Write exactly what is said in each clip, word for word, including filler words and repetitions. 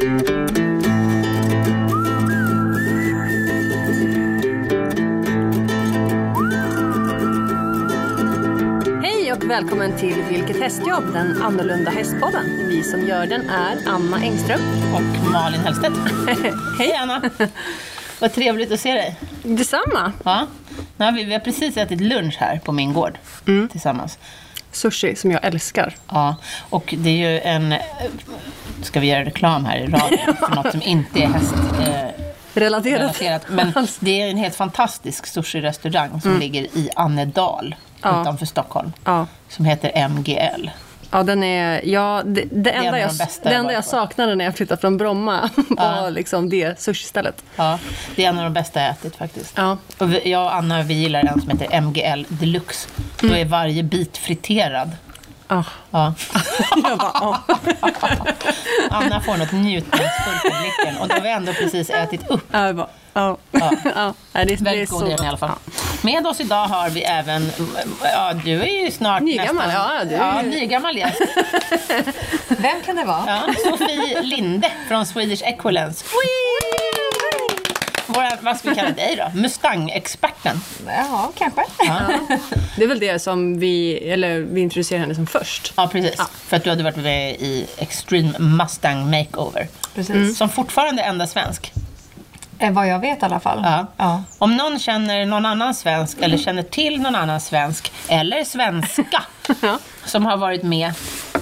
Välkommen till Vilket hästjobb, den annorlunda hästpodden. Vi som gör den är Anna Engström och Malin Hellstedt. Hej Anna. Vad trevligt att se dig. Detsamma. Ja. Ja, vi, vi har precis ätit lunch här på min gård mm. tillsammans. Sushi som jag älskar. Ja, och det är ju en... Ska vi göra reklam här i radio för något som inte är häst... Eh, relaterat. relaterat. Men det är en helt fantastisk sushi-restaurang som mm. ligger i Annedal. Ja. Utanför Stockholm. Ja. Som heter M G L. Ja, den är... Ja, det, det enda, det jag, det enda jag saknade när jag flyttade från Bromma var ja. liksom det sushi-stället. Ja, det är en av de bästa jag ätit faktiskt. Ja. Och vi, jag och Anna, vi gillar en som heter M G L Deluxe. Mm. Då är varje bit friterad. Oh. Ja. Jag bara, oh. Anna får något njutningsfullt i blicken. Och då har vi ändå precis ätit upp. Ja, jag bara, oh. Ja. Ja. Det är, väldigt det är god så... igen i alla fall. Ja. Med oss idag har vi även... Ja, du är ju snart nygammal, nästan... ja, du är... Ja, nygammal gäst. Vem kan det vara? Ja, Sofie Linde från Swedish Equilence. Våra, vad ska vi kalla dig då? Mustang-experten. Ja, kanske. Ja. Det är väl det som vi, eller vi introducerar henne som först. Ja, precis. Ja. För att du hade varit med i Extreme Mustang Makeover. Precis. Mm. Som fortfarande är enda svensk. Eh, vad jag vet i alla fall. Ja. Ja. Om någon känner någon annan svensk eller känner till någon annan svensk eller svenska ja. som har varit med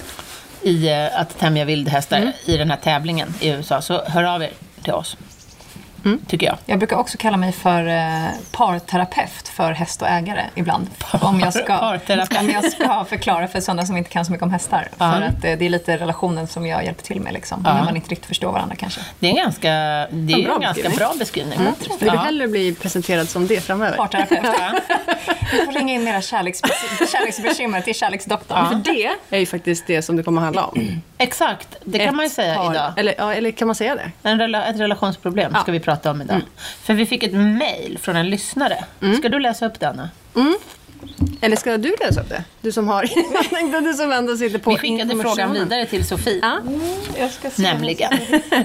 i uh, att tämja vildhästar mm. i den här tävlingen i U S A, så hör av er till oss. Mm. Tycker jag. Jag brukar också kalla mig för eh, parterapeut för häst och ägare ibland. Par, om, jag ska, om jag ska förklara för sådana som inte kan så mycket om hästar. Mm. För att eh, det är lite relationen som jag hjälper till med liksom, mm. när man inte riktigt förstår varandra kanske. Det är en ganska, det är en, en ganska bra beskrivning. Mm. Jag vill ja. hellre bli presenterad som det framöver. Parterapeut. Ja. Du får ringa in mera kärleksbekymmer kärleksbekymmer till kärleksdoktorn. Ja. För det är ju faktiskt det som det kommer att handla om. Mm. Exakt, det kan ett man ju säga par, idag. Eller, ja, eller kan man säga det? En rela, ett relationsproblem ja. ska vi prata om idag. Mm. För vi fick ett mejl från en lyssnare. Mm. Ska du läsa upp det, Anna? Mm. Eller ska du läsa upp det? Du som har... du som ändå sitter på... Vi skickade frågan vidare till Sofie. Ja. Mm, jag ska se. Nämligen.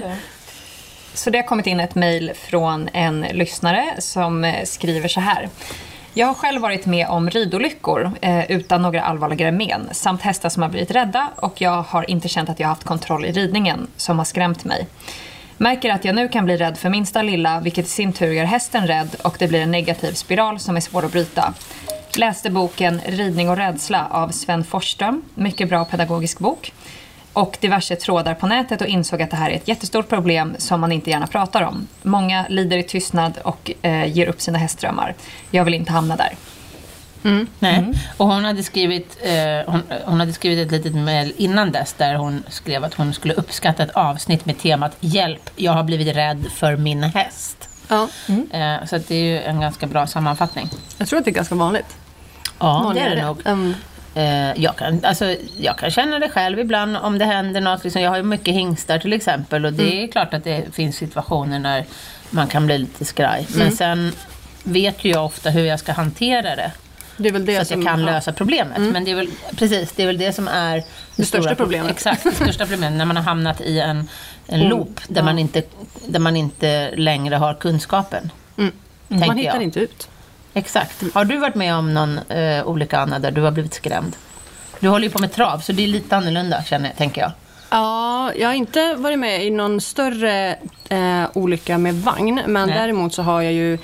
Så det har kommit in ett mejl från en lyssnare som skriver så här. Jag har själv varit med om ridolyckor eh, utan några allvarligare men samt hästar som har blivit rädda, och jag har inte känt att jag har haft kontroll i ridningen som har skrämt mig. Märker att jag nu kan bli rädd för minsta lilla, vilket i sin tur gör hästen rädd, och det blir en negativ spiral som är svår att bryta. Läste boken Ridning och rädsla av Sven Forsström, mycket bra pedagogisk bok, och diverse trådar på nätet, och insåg att det här är ett jättestort problem som man inte gärna pratar om. Många lider i tystnad och eh, ger upp sina hästdrömmar. Jag vill inte hamna där. Mm. Nej. Mm. Och hon hade skrivit eh, hon, hon hade skrivit ett litet mejl innan dess där hon skrev att hon skulle uppskatta ett avsnitt med temat hjälp, jag har blivit rädd för min häst. Ja. Mm. Eh, så att det är ju en ganska bra sammanfattning. Jag tror att det är ganska vanligt. Ja, vanligt det är det, det. nog. Um. Eh, jag, kan, alltså, jag kan känna det själv ibland om det händer något. Liksom, jag har ju mycket hingstar till exempel, och det mm. är klart att det finns situationer när man kan bli lite skraj. Men mm. sen vet ju jag ofta hur jag ska hantera det. Det är väl det så som, att jag kan lösa problemet. Mm. Men det är väl, precis, det är väl det som är det, det största problemet. Exakt, det största problemet. När man har hamnat i en, en mm. loop där, ja. man inte, där man inte längre har kunskapen. Mm. Mm. Man hittar jag. inte ut. Exakt. Har du varit med om någon eh, olycka, Anna, där du har blivit skrämd? Du håller ju på med trav, så det är lite annorlunda, känner, tänker jag. Ja, jag har inte varit med i någon större eh, olycka med vagn. Men Nej. däremot så har jag ju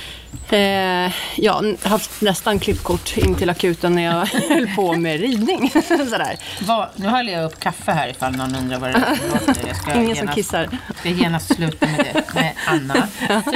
Eh, ja, haft nästan klippkort in till akuten när jag höll på med ridning. Sådär. Va, nu håller jag upp kaffe här ifall någon undrar vad det är. Jag ska Ingen genast, som kissar. Ska genast sluta med det med Anna.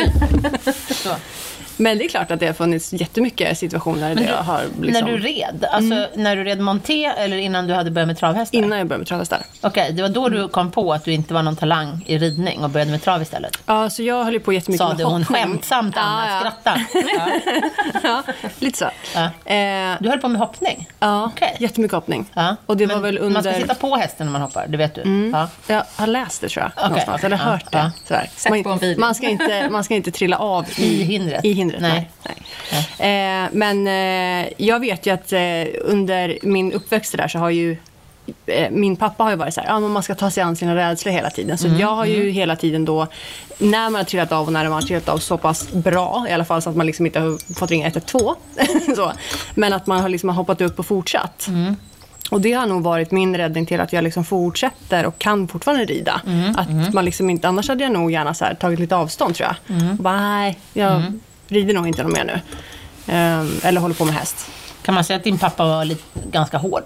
Så. Men det är klart att det har funnits jättemycket situationer där du, jag har liksom... När du red, alltså mm. när du red monté eller innan du hade börjat med travhästar? Innan jag började med travhästar. Okej, okay, det var då du kom på att du inte var någon talang i ridning och började med trav istället? Ja, så jag höll på jättemycket Sa med hoppning. Sa du hon skämtsamt, Anna, ja, ja. skratta? Ja. Ja, lite så. Ja. Eh, du höll på med hoppning? Ja, okay. jättemycket hoppning. Ja. Och det Men var väl under... Man ska sitta på hästen när man hoppar, det vet du? Mm. Ja. Jag har läst det, tror jag. Okay. Någonstans, eller hört ja. det. Ja. Man, man, ska inte, man ska inte trilla av i, I hindret. I hindret, nej. nej. nej. Eh, men eh, jag vet ju att eh, under min uppväxt där så har ju eh, min pappa har ju varit så här, ja, men man ska ta sig an sina rädslor hela tiden. Så mm, jag har ju mm. hela tiden då, när man har trillat av och när man har trillat av så pass bra, i alla fall så att man liksom inte har fått ringa ett ett två, så, men att man har liksom hoppat upp och fortsatt. Mm. Och det har nog varit min räddning till att jag liksom fortsätter och kan fortfarande rida. Mm, att mm. man liksom inte, annars hade jag nog gärna så här tagit lite avstånd, tror jag. Mm. Och bara, nej, jag mm. rider nog inte någon mer nu. Um, eller håller på med häst. Kan man säga att din pappa var lite, ganska hård?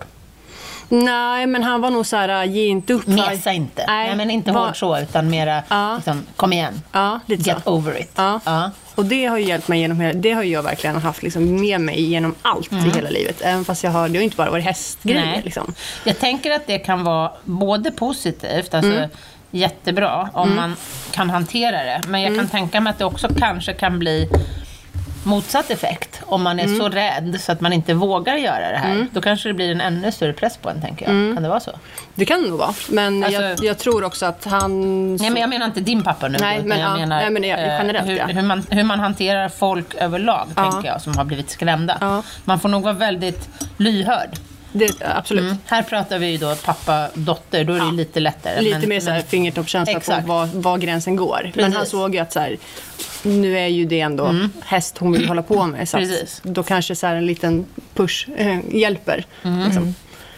Nej, men han var nog så här, ge inte upp. Mesa inte. Nej, Nej men inte var... hård så, utan mera, ja. liksom, kom igen. Ja, lite Get så. over it. Ja. Ja. Och det har ju hjälpt mig genom hela, det har jag verkligen haft liksom med mig genom allt mm. i hela livet. Även fast jag har, det har inte bara varit hästgrejer. Liksom. Jag tänker att det kan vara både positivt, alltså mm. jättebra om mm. man kan hantera det. Men jag mm. kan tänka mig att det också kanske kan bli motsatt effekt. Om man är mm. så rädd så att man inte vågar göra det här. Mm. Då kanske det blir en ännu större press på en, tänker jag. Mm. Kan det vara så? Det kan det nog vara. Men alltså, jag, jag tror också att han... Nej, men jag menar inte din pappa nu. Nej, men, jag ja, menar nej, men jag, generellt, hur, ja. hur, man, hur man hanterar folk överlag, ja. tänker jag, som har blivit skrämda. Ja. Man får nog vara väldigt lyhörd. Det, absolut. Mm. Här pratar vi ju då pappa-dotter, då är det ja. lite lättare. Lite men, mer så här fingertoppskänsla på var, var gränsen går. Precis. Men han såg ju att så här, nu är ju det ändå mm. häst hon vill hålla på med. Så att då kanske så här en liten push äh, hjälper. Mm. Liksom.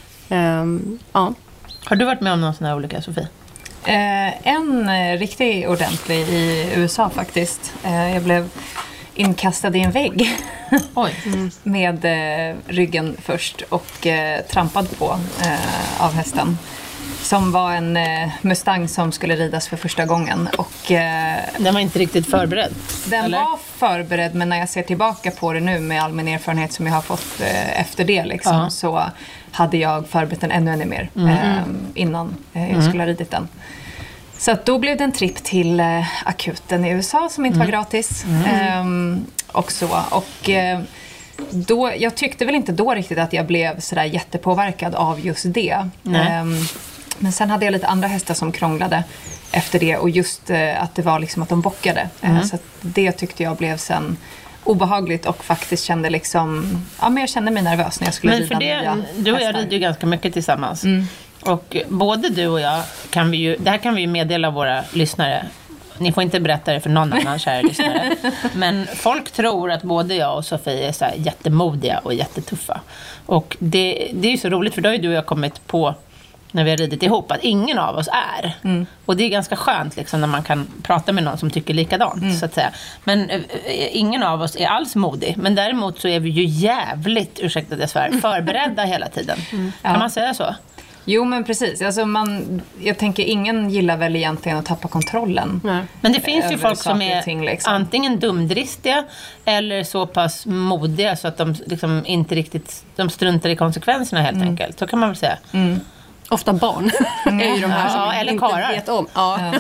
Um, ja. Har du varit med om någon sån här olika, Sofie? Eh, en eh, riktigt ordentlig i U S A faktiskt. Eh, jag blev inkastad i en vägg. Oj. Mm. Med eh, ryggen först och eh, trampad på eh, av hästen. Som var en eh, Mustang som skulle ridas för första gången. Och, eh, den var inte riktigt förberedd? Den eller? var förberedd, men när jag ser tillbaka på det nu med all min erfarenhet som jag har fått eh, efter det liksom, uh-huh. så hade jag förberett den ännu, ännu mer mm. eh, innan eh, jag skulle mm. ha ridit den. Så att då blev det en tripp till eh, akuten i U S A som inte mm. var gratis. Mm. Eh, och så. Och eh, då, jag tyckte väl inte då riktigt att jag blev sådär jättepåverkad av just det. Eh, men sen hade jag lite andra hästar som krånglade efter det. Och just eh, att det var liksom att de bockade. Mm. Eh, så att det tyckte jag blev sen obehagligt och faktiskt kände liksom, ja, men jag kände mig nervös när jag skulle men rida för det, du och jag rider ju ganska mycket tillsammans. Mm. Och både du och jag kan vi ju, det här kan vi ju meddela våra lyssnare. Ni får inte berätta det för någon annan, kära lyssnare. Men folk tror att både jag och Sofie är så här jättemodiga och jättetuffa. Och det, det är ju så roligt, för då har ju du och jag kommit på, när vi har ridit ihop, att ingen av oss är. Mm. Och det är ganska skönt liksom, när man kan prata med någon som tycker likadant, mm. så att säga. Men äh, ingen av oss är alls modig. Men däremot så är vi ju jävligt, ursäkta det svär, förberedda hela tiden. Mm. Kan ja. man säga så? Jo, men precis. Alltså man, jag tänker, ingen gillar väl egentligen att tappa kontrollen. Nej. Men det finns ju folk som är ting, liksom. antingen dumdristiga eller så pass modiga så att de liksom inte riktigt, de struntar i konsekvenserna helt mm. enkelt. Så kan man väl säga. Mm. Ofta barn mm. är ju de här som ja, eller inte karar. vet om. Ja.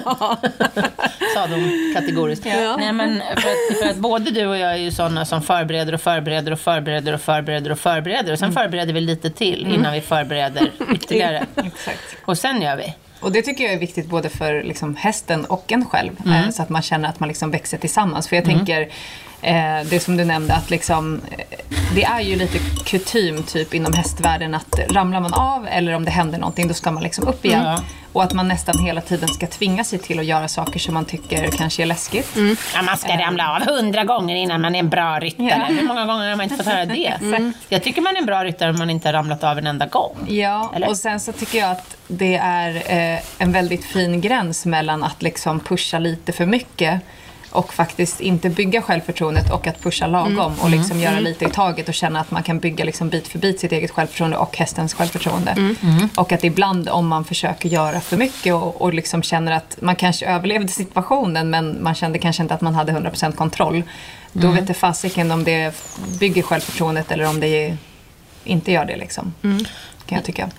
Sa de kategoriskt. Ja. Nej, men för att, för att både du och jag är ju sådana som förbereder och förbereder och förbereder och förbereder och förbereder. Och sen mm. förbereder vi lite till innan mm. vi förbereder ytterligare. Exakt. Och sen gör vi. Och det tycker jag är viktigt både för liksom hästen och en själv. Mm. Eh, så att man känner att man liksom växer tillsammans. För jag mm. tänker, eh, det som du nämnde, att liksom, eh, det är ju lite kutym typ inom hästvärlden att ramlar man av eller om det händer någonting, då ska man liksom upp igen. Mm. Och att man nästan hela tiden ska tvinga sig till att göra saker som man tycker kanske är läskigt. Mm. Ja, man ska ramla av hundra gånger innan man är en bra ryttare. Ja. Hur många gånger har man inte fått höra det? Mm. Jag tycker man är en bra ryttare om man inte har ramlat av en enda gång. Ja, eller? Och sen så tycker jag att det är eh, en väldigt fin gräns mellan att liksom pusha lite för mycket och faktiskt inte bygga självförtroendet och att pusha lagom mm. och liksom mm. göra lite i taget och känna att man kan bygga liksom bit för bit sitt eget självförtroende och hästens självförtroende. Mm. Mm. Och att ibland om man försöker göra för mycket och, och liksom känner att man kanske överlevde situationen men man kände kanske inte att man hade hundra procent kontroll, då mm. vet det fasiken om det bygger självförtroendet eller om det inte gör det liksom. Mm. Kan jag tycka.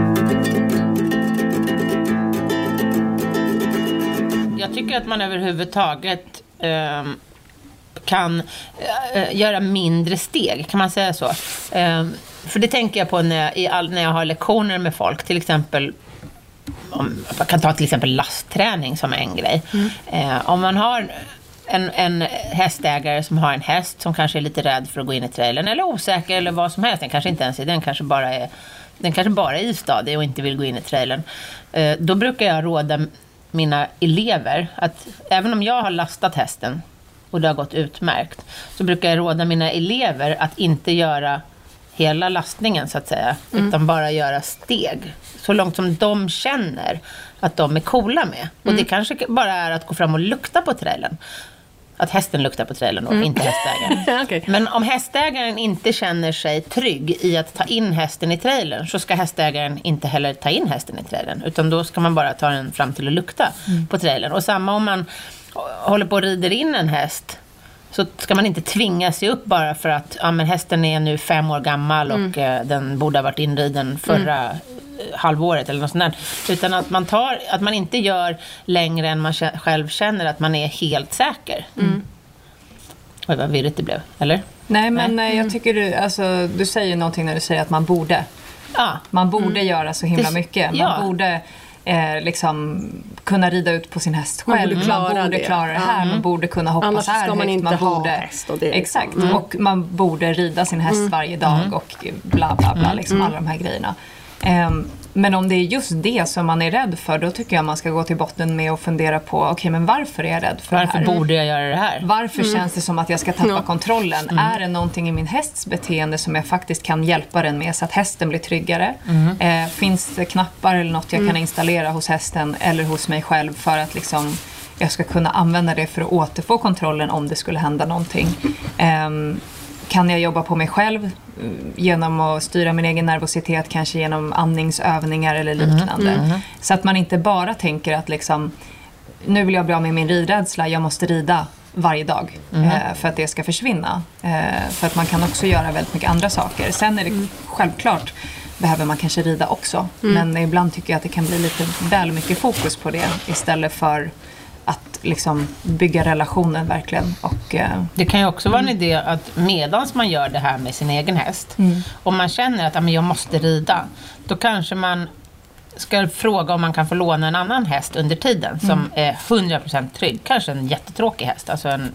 Jag tycker att man överhuvudtaget eh, kan eh, göra mindre steg, kan man säga så. Eh, för det tänker jag på när jag, i all, när jag har lektioner med folk, till exempel, om, man kan ta till exempel lastträning som en grej. Mm. Eh, om man har en, en hästägare som har en häst som kanske är lite rädd för att gå in i trailern eller osäker eller vad som helst, den kanske inte ens är, den kanske bara är den kanske bara är istadig och inte vill gå in i trailern. Eh, då brukar jag råda mina elever att även om jag har lastat hästen och det har gått utmärkt, så brukar jag råda mina elever att inte göra hela lastningen så att säga, mm. utan bara göra steg så långt som de känner att de är coola med. Mm. Och det kanske bara är att gå fram och lukta på trailern. Att hästen luktar på trailern och mm. inte hästägaren. Okay. Men om hästägaren inte känner sig trygg i att ta in hästen i trailern, så ska hästägaren inte heller ta in hästen i trailern. Utan då ska man bara ta den fram till att lukta mm. på trailern. Och samma om man håller på och rider in en häst, så ska man inte tvinga sig upp bara för att ja, men hästen är nu fem år gammal och mm. eh, den borde ha varit inriden förra mm. halvåret eller något sånt där. Utan att man, tar, att man inte gör längre än man själv känner att man är helt säker. Mm. Oj, vad virrigt det blev, eller? Nej, men Nej. jag tycker du, alltså, du säger någonting när du säger att man borde. Ja. Man borde mm. göra så himla mycket. Man ja. borde... Eh, liksom kunna rida ut på sin häst själv. Man borde klara, man borde det. klara det här. Mm. Man borde kunna hoppa Annars så här ska man högt. inte man ha borde, häst. Och det exakt. Mm. Och man borde rida sin häst mm. varje dag mm. och bla bla bla. Liksom mm. alla de här grejerna. Eh, men om det är just det som man är rädd för, då tycker jag man ska gå till botten med och fundera på, okej, okay, men varför är jag rädd för varför det här? borde jag göra det här? Varför mm. känns det som att jag ska tappa ja. kontrollen? Mm. Är det någonting i min hästs beteende som jag faktiskt kan hjälpa den med så att hästen blir tryggare? Mm. Eh, finns det knappar eller något jag mm. kan installera hos hästen eller hos mig själv för att liksom jag ska kunna använda det för att återfå kontrollen om det skulle hända någonting? Eh, Kan jag jobba på mig själv genom att styra min egen nervositet, kanske genom andningsövningar eller liknande. Mm, mm. Så att man inte bara tänker att liksom, nu vill jag bli av med min ridrädsla, jag måste rida varje dag mm. eh, för att det ska försvinna. Eh, för att man kan också göra väldigt mycket andra saker. Sen är det mm. självklart, behöver man kanske rida också. Mm. Men ibland tycker jag att det kan bli lite väl mycket fokus på det istället för att liksom bygga relationen verkligen. Och, eh, det kan ju också vara en mm. idé att medans man gör det här med sin egen häst, mm. om man känner att ja, men jag måste rida, då kanske man ska fråga om man kan få låna en annan häst under tiden som mm. är hundra procent trygg. Kanske en jättetråkig häst, alltså en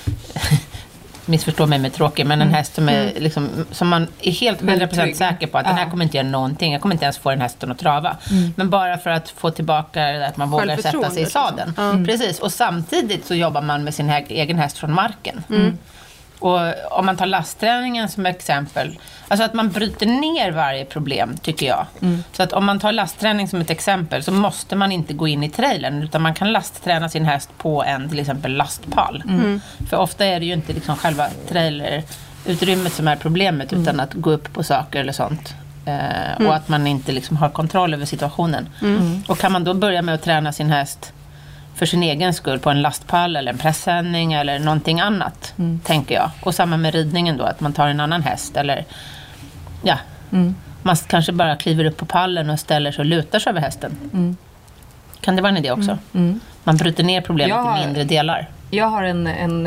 missförstå mig med tråkig, men en mm. häst som, är, liksom, som man är helt hundra procent säker på att ja. den här kommer inte göra någonting. Jag kommer inte ens få den hästen att trava. Mm. Men bara för att få tillbaka att man vågar sätta sig i sadeln. Liksom. Mm. Precis, och samtidigt så jobbar man med sin egen häst från marken. Mm. Och om man tar lastträningen som exempel, alltså att man bryter ner varje problem, tycker jag. Mm. Så att om man tar lastträning som ett exempel, så måste man inte gå in i trailern, utan man kan lastträna sin häst på en till exempel lastpall. Mm. För ofta är det ju inte liksom själva trailerutrymmet som är problemet, mm. utan att gå upp på saker eller sånt. Eh, mm. Och att man inte liksom har kontroll över situationen. Mm. Och kan man då börja med att träna sin häst för sin egen skull på en lastpall eller en pressändning eller någonting annat, mm. tänker jag. Och samma med ridningen då, att man tar en annan häst eller ja, mm. man kanske bara kliver upp på pallen och ställer sig och lutar sig över hästen. Mm. Kan det vara en idé också? Mm. Mm. Man bryter ner problemet har, i mindre delar. Jag har en, en,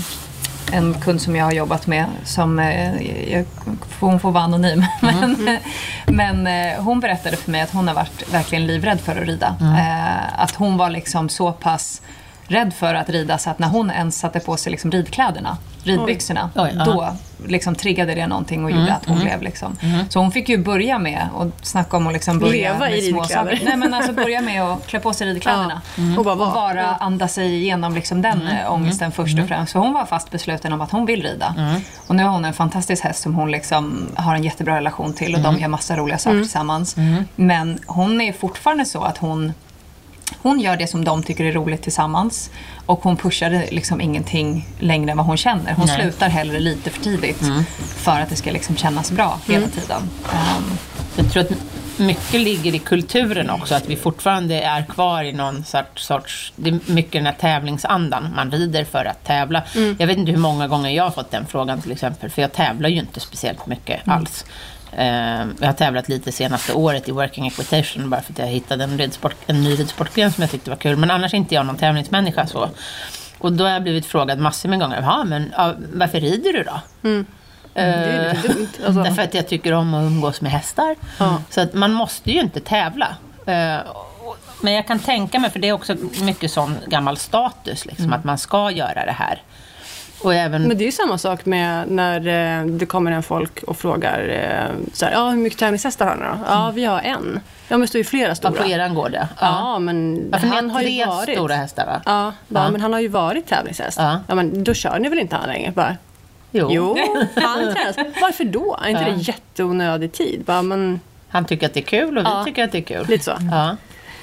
en kund som jag har jobbat med som, jag, hon får vara anonym, mm. men, men hon berättade för mig att hon har varit verkligen livrädd för att rida. Mm. Att hon var liksom så pass rädd för att rida så att när hon ens satte på sig liksom ridkläderna, ridbyxorna, Oj. Oj, då liksom triggade det någonting och gjorde mm, att hon mm, blev liksom. Mm. Så hon fick ju börja med och snacka om att liksom börja Leva med små saker. Nej, men alltså börja med att klä på sig ridkläderna ja. mm. och bara, och bara andas sig igenom liksom den mm. ångesten mm. först och främst. Så hon var fast besluten om att hon vill rida. Mm. Och nu har hon en fantastisk häst som hon liksom har en jättebra relation till och mm. de gör massa roliga saker mm. tillsammans. Mm. Men hon är fortfarande så att hon Hon gör det som de tycker är roligt tillsammans. Och hon pushar liksom ingenting längre än vad hon känner. Hon Nej. slutar hellre lite för tidigt. Mm. För att det ska liksom kännas bra hela mm. tiden. Um. Jag tror att mycket ligger i kulturen också. Att vi fortfarande är kvar i någon sorts... sorts det är mycket den här tävlingsandan. Man rider för att tävla. Mm. Jag vet inte hur många gånger jag har fått den frågan till exempel. För jag tävlar ju inte speciellt mycket mm. alls. Uh, jag har tävlat lite senaste året i working equitation bara för att jag hittade en, ridsport, en ny ridsportgren som jag tyckte var kul, men annars är inte jag någon tävlingsmänniska så. Och då har jag blivit frågad massor med gånger, ja men uh, varför rider du då? Mm. Uh, det är lite dumt. Alltså. Därför att jag tycker om att umgås med hästar. Mm. Så att man måste ju inte tävla. Uh, men jag kan tänka mig, för det är också mycket sån gammal status liksom, mm. att man ska göra det här. Och även... Men det är ju samma sak med när eh, det kommer en folk och frågar eh, så här, ja, hur mycket tävlingshästar har ni då? Ja, mm. vi har en. Ja, men det står ju flera stora. Ja, på eran gård, ja. Ja, men ja, han har ju varit... tre stora hästar, va? Ja, bara, ja, men han har ju varit tävlingshäst. Ja. Ja, men då kör ni väl inte han längre? Bara, jo. jo, han tränas. Varför då? Är inte ja. det jätteonödig tid? Bara, men... Han tycker att det är kul och vi ja. tycker att det är kul. Lite så. Ja.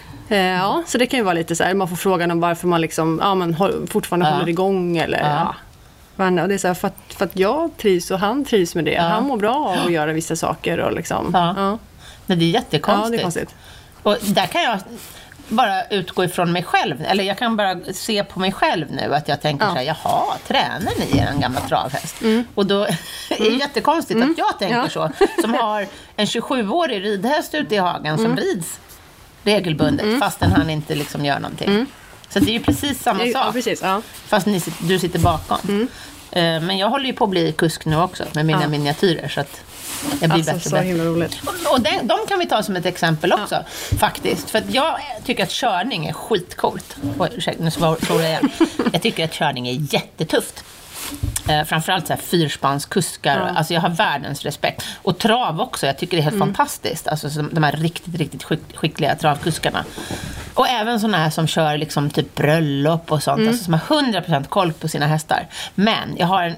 Ja, så det kan ju vara lite så här, man får frågan om varför man liksom, ja, men fortfarande ja. håller igång eller ja. ja. Men, och det är så här, för, att, för att jag trivs och han trivs med det. Ja. Han mår bra av att göra vissa saker och liksom. Ja. Ja. Men det är jättekonstigt. Ja, det är konstigt. Och där kan jag bara utgå ifrån mig själv, eller jag kan bara se på mig själv nu att jag tänker ja. så här, jaha, tränar ni en gamla travhäst? Mm. Och då är det mm. jättekonstigt mm. att jag tänker ja. så, som har en tjugosjuårig ridhäst ute i hagen som mm. rids regelbundet mm. fastän han inte liksom gör någonting. Mm. Så det är ju precis samma sak. Ja, precis, ja. Fast ni, du sitter bakom. Mm. Uh, men jag håller ju på att bli kusk nu också med mina ja. miniatyrer så att jag blir alltså, bättre så och himla roligt. Och, och de, de kan vi ta som ett exempel också ja. faktiskt. För att jag tycker att körning är skitcoolt. Oj, ursäkta, nu slår jag igen. Jag tycker att körning är jättetufft. Eh, framförallt så här fyrspanskuskar. Ja. Alltså jag har världens respekt. Och trav också, jag tycker det är helt mm. fantastiskt. Alltså de här riktigt, riktigt skick, skickliga travkuskarna. Och även såna här som kör liksom typ bröllop och sånt. Mm. Alltså som har hundra procent koll på sina hästar. Men jag har en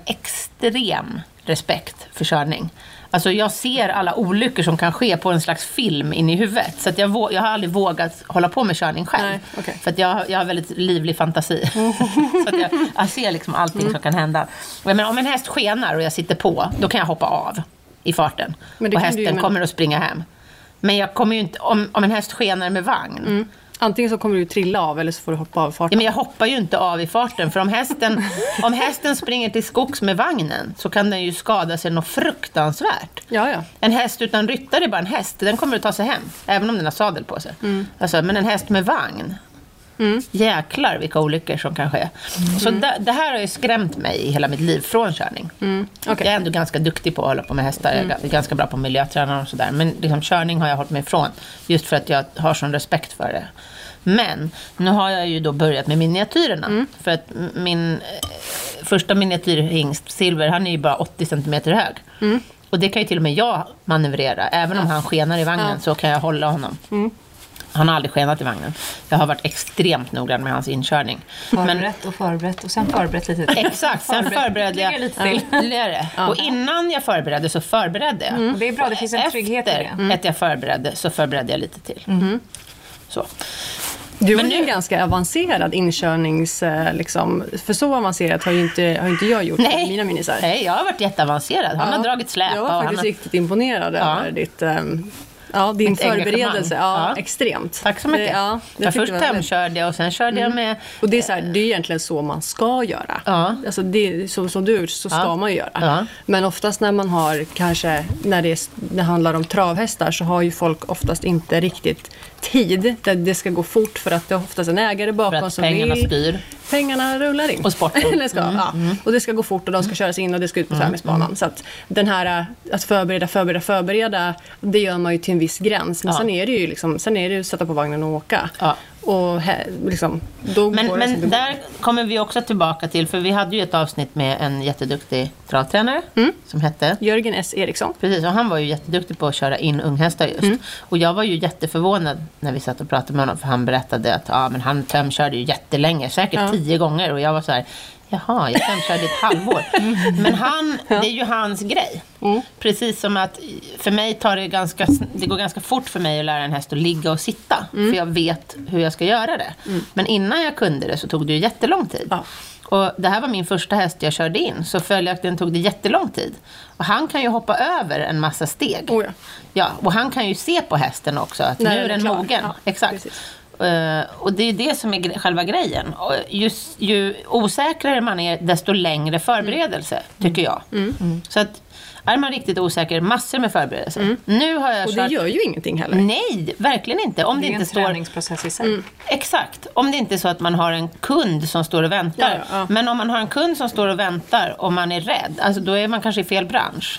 extrem respekt för körning. Alltså jag ser alla olyckor som kan ske på en slags film in i huvudet. Så att jag, vå- jag har aldrig vågat hålla på med körning själv. Nej, okay. För att jag, jag har väldigt livlig fantasi. Mm. Så att jag, jag ser liksom allting mm. som kan hända. Men om en häst skenar och jag sitter på, då kan jag hoppa av i farten. Men och hästen ju, kommer att springa hem. Men jag kommer ju inte, om, om en häst skenar med vagn... Mm. Antingen så kommer du trilla av eller så får du hoppa av farten. Ja, men jag hoppar ju inte av i farten. För om hästen, om hästen springer till skogs med vagnen så kan den ju skada sig något fruktansvärt. Ja, ja. En häst utan ryttare är bara en häst. Den kommer att ta sig hem. Även om den har sadel på sig. Mm. Alltså, men en häst med vagn. Mm. Jäklar vilka olyckor som kan ske. Mm. Så det, det här har ju skrämt mig i hela mitt liv från körning. Mm. Okay. Jag är ändå ganska duktig på att hålla på med hästar. Mm. Jag är ganska bra på miljötränare och sådär. Men liksom, körning har jag hållit mig ifrån. Just för att jag har sån respekt för det. Men nu har jag ju då börjat med miniatyrerna. Mm. För att min eh, första miniatyrhingst, Silver, han är ju bara åttio centimeter hög. Mm. Och det kan ju till och med jag manövrera. Även om han skenar i vagnen ja. så kan jag hålla honom. Mm. Han har aldrig skenat i vagnen. Jag har varit extremt noggrann med hans inkörning. Förberett och förberett och sen förberett lite till. Exakt, sen förberedde jag lite till. Ja. Och innan jag förberedde så förberedde jag. Mm. Det är bra, det finns en trygghet i det. Efter mm. att jag förberedde så förberedde jag lite till. Mm. Så. Du har ju en ganska avancerad inkörnings... Liksom, för så avancerat har ju inte, har inte jag gjort Nej. mina minisar. Nej, jag har varit jätteavancerad. Han ja. har dragit släp. Jag var faktiskt har... riktigt imponerad ja. över ditt... Um, Ja, din ett förberedelse. Ja, ja, extremt. Tack så mycket. Det, ja, det jag först hemkörde och sen körde mm. jag med... Och det är, så här, det är egentligen så man ska göra. Ja. Alltså det, så, som du så ska ja. man göra. Ja. Men oftast när man har kanske, när det, det handlar om travhästar så har ju folk oftast inte riktigt tid. Det, det ska gå fort för att det är oftast en ägare bakom som pengarna vill. Styr. Pengarna rullar in. Och sporten. Eller ska, mm. ja. mm. Och det ska gå fort och de ska köras in och det ska ut på mm. tävlingsbanan. Mm. Så att den här att förbereda, förbereda, förbereda, det gör man ju till en viss gräns. Men ja. sen är det ju liksom, sen är det ju att sätta på vagnen och åka. Ja. Och he, liksom, då men går men det där kommer vi också tillbaka till, för vi hade ju ett avsnitt med en jätteduktig travtränare mm. som hette Jörgen S. Eriksson. Precis, och han var ju jätteduktig på att köra in unghästar just. Mm. Och jag var ju jätteförvånad när vi satt och pratade med honom, för han berättade att ja, men han tömkörde ju jättelänge, säkert ja. tio gånger, och jag var så här, jaha, jag tömkörde ett halvår. Mm. Men han, det är ju hans grej. Mm. Precis som att för mig tar det ganska, det går ganska fort för mig att lära en häst att ligga och sitta. Mm. För jag vet hur jag ska göra det. Mm. Men innan jag kunde det så tog det ju jättelång tid. Ja. Och det här var min första häst jag körde in. Så följaktligen tog det jättelång tid. Och han kan ju hoppa över en massa steg. Oh ja. Ja, och han kan ju se på hästen också att Nej, nu är den mogen. Ja, exakt. Precis. Uh, och det är det som är själva grejen. Och just, ju osäkrare man är, desto längre förberedelse, mm. tycker jag. Mm. Mm. Så att är man riktigt osäker, massor med förberedelse. Mm. Nu har jag och kört... det gör ju ingenting heller. Nej, verkligen inte. Om det, det är inte en står... träningsprocess i sig. Mm. Exakt. Om det inte är så att man har en kund som står och väntar. Ja, ja. Men om man har en kund som står och väntar och man är rädd, alltså då är man kanske i fel bransch.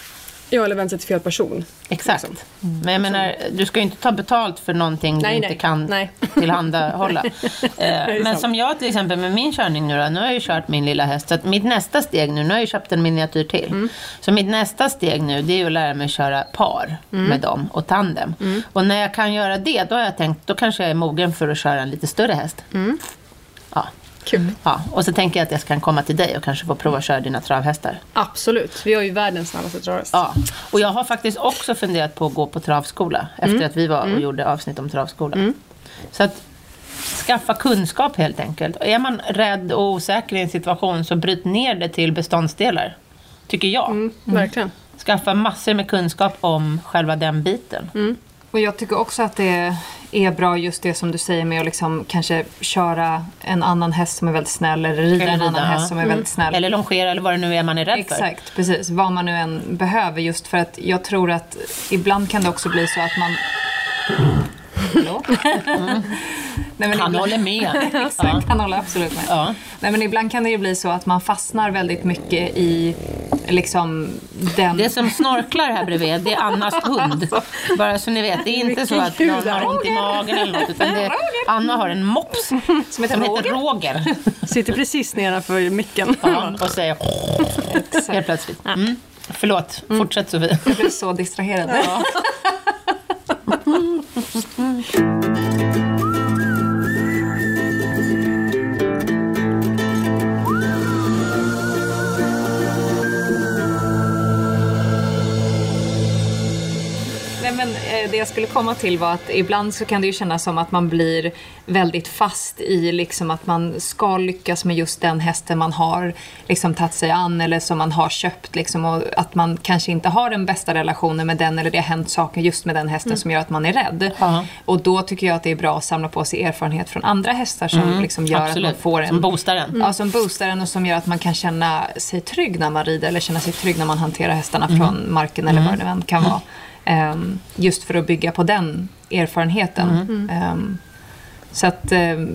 Ja, eller vänt sig till fel person. Exakt. Mm. Men jag menar, du ska ju inte ta betalt för någonting nej, du inte nej. kan nej. tillhandahålla. eh, men som jag till exempel med min körning nu då, nu har jag ju kört min lilla häst. Så att mitt nästa steg nu, nu har jag ju köpt en miniatyr till. Mm. Så mitt nästa steg nu, det är ju att lära mig köra par mm. med dem och tandem. Mm. Och när jag kan göra det, då har jag tänkt, då kanske jag är mogen för att köra en lite större häst. Mm. Ja. Kul. Ja, och så tänker jag att jag ska komma till dig och kanske få prova att köra dina travhästar. Absolut, vi har ju världens snabbaste travhäst. Ja, och jag har faktiskt också funderat på att gå på travskola efter mm. att vi var och mm. gjorde avsnitt om travskola. Mm. Så att skaffa kunskap helt enkelt. Och är man rädd och osäker i en situation så bryt ner det till beståndsdelar, tycker jag. Mm, verkligen. Skaffa massor med kunskap om själva den biten. Mm. Och jag tycker också att det är bra just det som du säger med att liksom kanske köra en annan häst som är väldigt snäll eller rida en annan häst som är väldigt snäll. Eller longera eller vad det nu är man är rädd Exakt, för. Exakt, precis. Vad man nu än behöver just för att jag tror att ibland kan det också bli så att man... Hallå? Mm. Nej, men han ibland... håller med. Exakt, ja. Han håller absolut med. Ja. Nej, men ibland kan det ju bli så att man fastnar väldigt mycket i liksom den... Det som snorklar här bredvid, det är Annas hund. Bara så ni vet, det är inte så att någon har ont i magen eller något, utan det är... Anna har en mops som heter, som heter Roger. Sitter precis nedanför micken. Ja, och säger helt plötsligt. Mm. Förlåt, mm. fortsätt Sofie. Jag blev så distraherad. Ja. Nej, men det jag skulle komma till var att ibland så kan det ju kännas som att man blir väldigt fast i liksom att man ska lyckas med just den hästen man har liksom tagit sig an eller som man har köpt liksom, och att man kanske inte har den bästa relationen med den eller det har hänt saker just med den hästen mm. som gör att man är rädd. Uh-huh. Och då tycker jag att det är bra att samla på sig erfarenhet från andra hästar som mm. liksom gör Absolut. Att man får en... Som boostar den. Mm. Ja, som boostar den och som gör att man kan känna sig trygg när man rider eller känna sig trygg när man hanterar hästarna mm. från marken eller mm. vad det än kan vara. Um, just för att bygga på den erfarenheten. Mm. Um, så att um,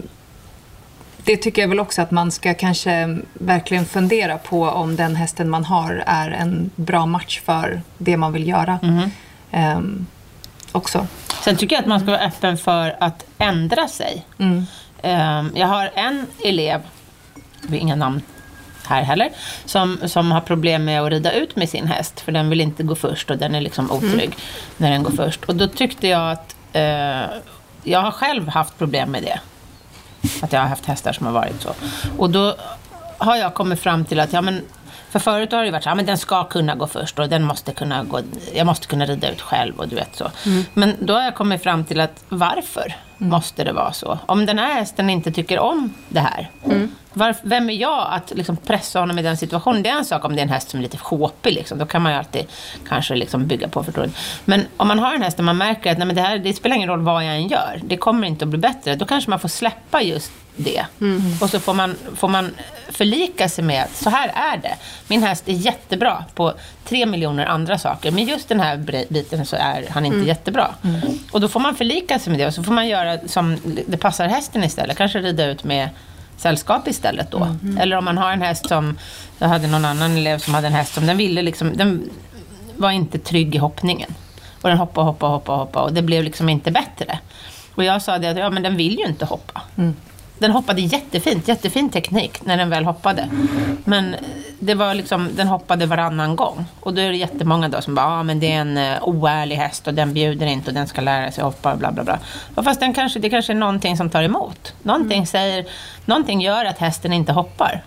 det tycker jag väl också att man ska kanske verkligen fundera på om den hästen man har är en bra match för det man vill göra. Mm. Um, också. Sen tycker jag att man ska vara öppen för att ändra sig. Mm. Um, jag har en elev, vi har inga namn här heller, som, som har problem med att rida ut med sin häst, för den vill inte gå först och den är liksom otrygg mm. när den går först. Och då tyckte jag att eh, jag har själv haft problem med det, att jag har haft hästar som har varit så. Och då har jag kommit fram till att ja, men för förut har det varit så, ja, men den ska kunna gå först och den måste kunna gå, jag måste kunna rida ut själv och du vet så. Mm. Men då har jag kommit fram till att varför mm. måste det vara så? Om den här hästen inte tycker om det här, mm. var, vem är jag att liksom pressa honom i den situationen? Det är en sak om det är en häst som är lite sjåpig, liksom. Då kan man ju alltid kanske liksom bygga på förtroende. Men om man har en häst där man märker att nej, men det, här, det spelar ingen roll vad jag än gör, det kommer inte att bli bättre, då kanske man får släppa just det. Mm. Och så får man, får man förlika sig med att så här är det. Min häst är jättebra på tre miljoner andra saker, men just den här biten så är han inte mm. jättebra. Mm. Och då får man förlika sig med det och så får man göra som det passar hästen istället. Kanske rida ut med sällskap istället då. Mm. Eller om man har en häst som, jag hade någon annan elev som hade en häst som den ville liksom, den var inte trygg i hoppningen. Och den hoppade, hoppade, hoppade, hoppade och det blev liksom inte bättre. Och jag sa det att ja, men den vill ju inte hoppa. Mm. Den hoppade jättefint, jättefin teknik när den väl hoppade. Men det var liksom, den hoppade varannan gång. Och då är det jättemånga då som bara, ja ah, men det är en uh, oärlig häst och den bjuder inte och den ska lära sig hoppa och bla bla bla. Och fast den kanske, det kanske är någonting som tar emot. Någonting mm. säger, någonting gör att hästen inte hoppar.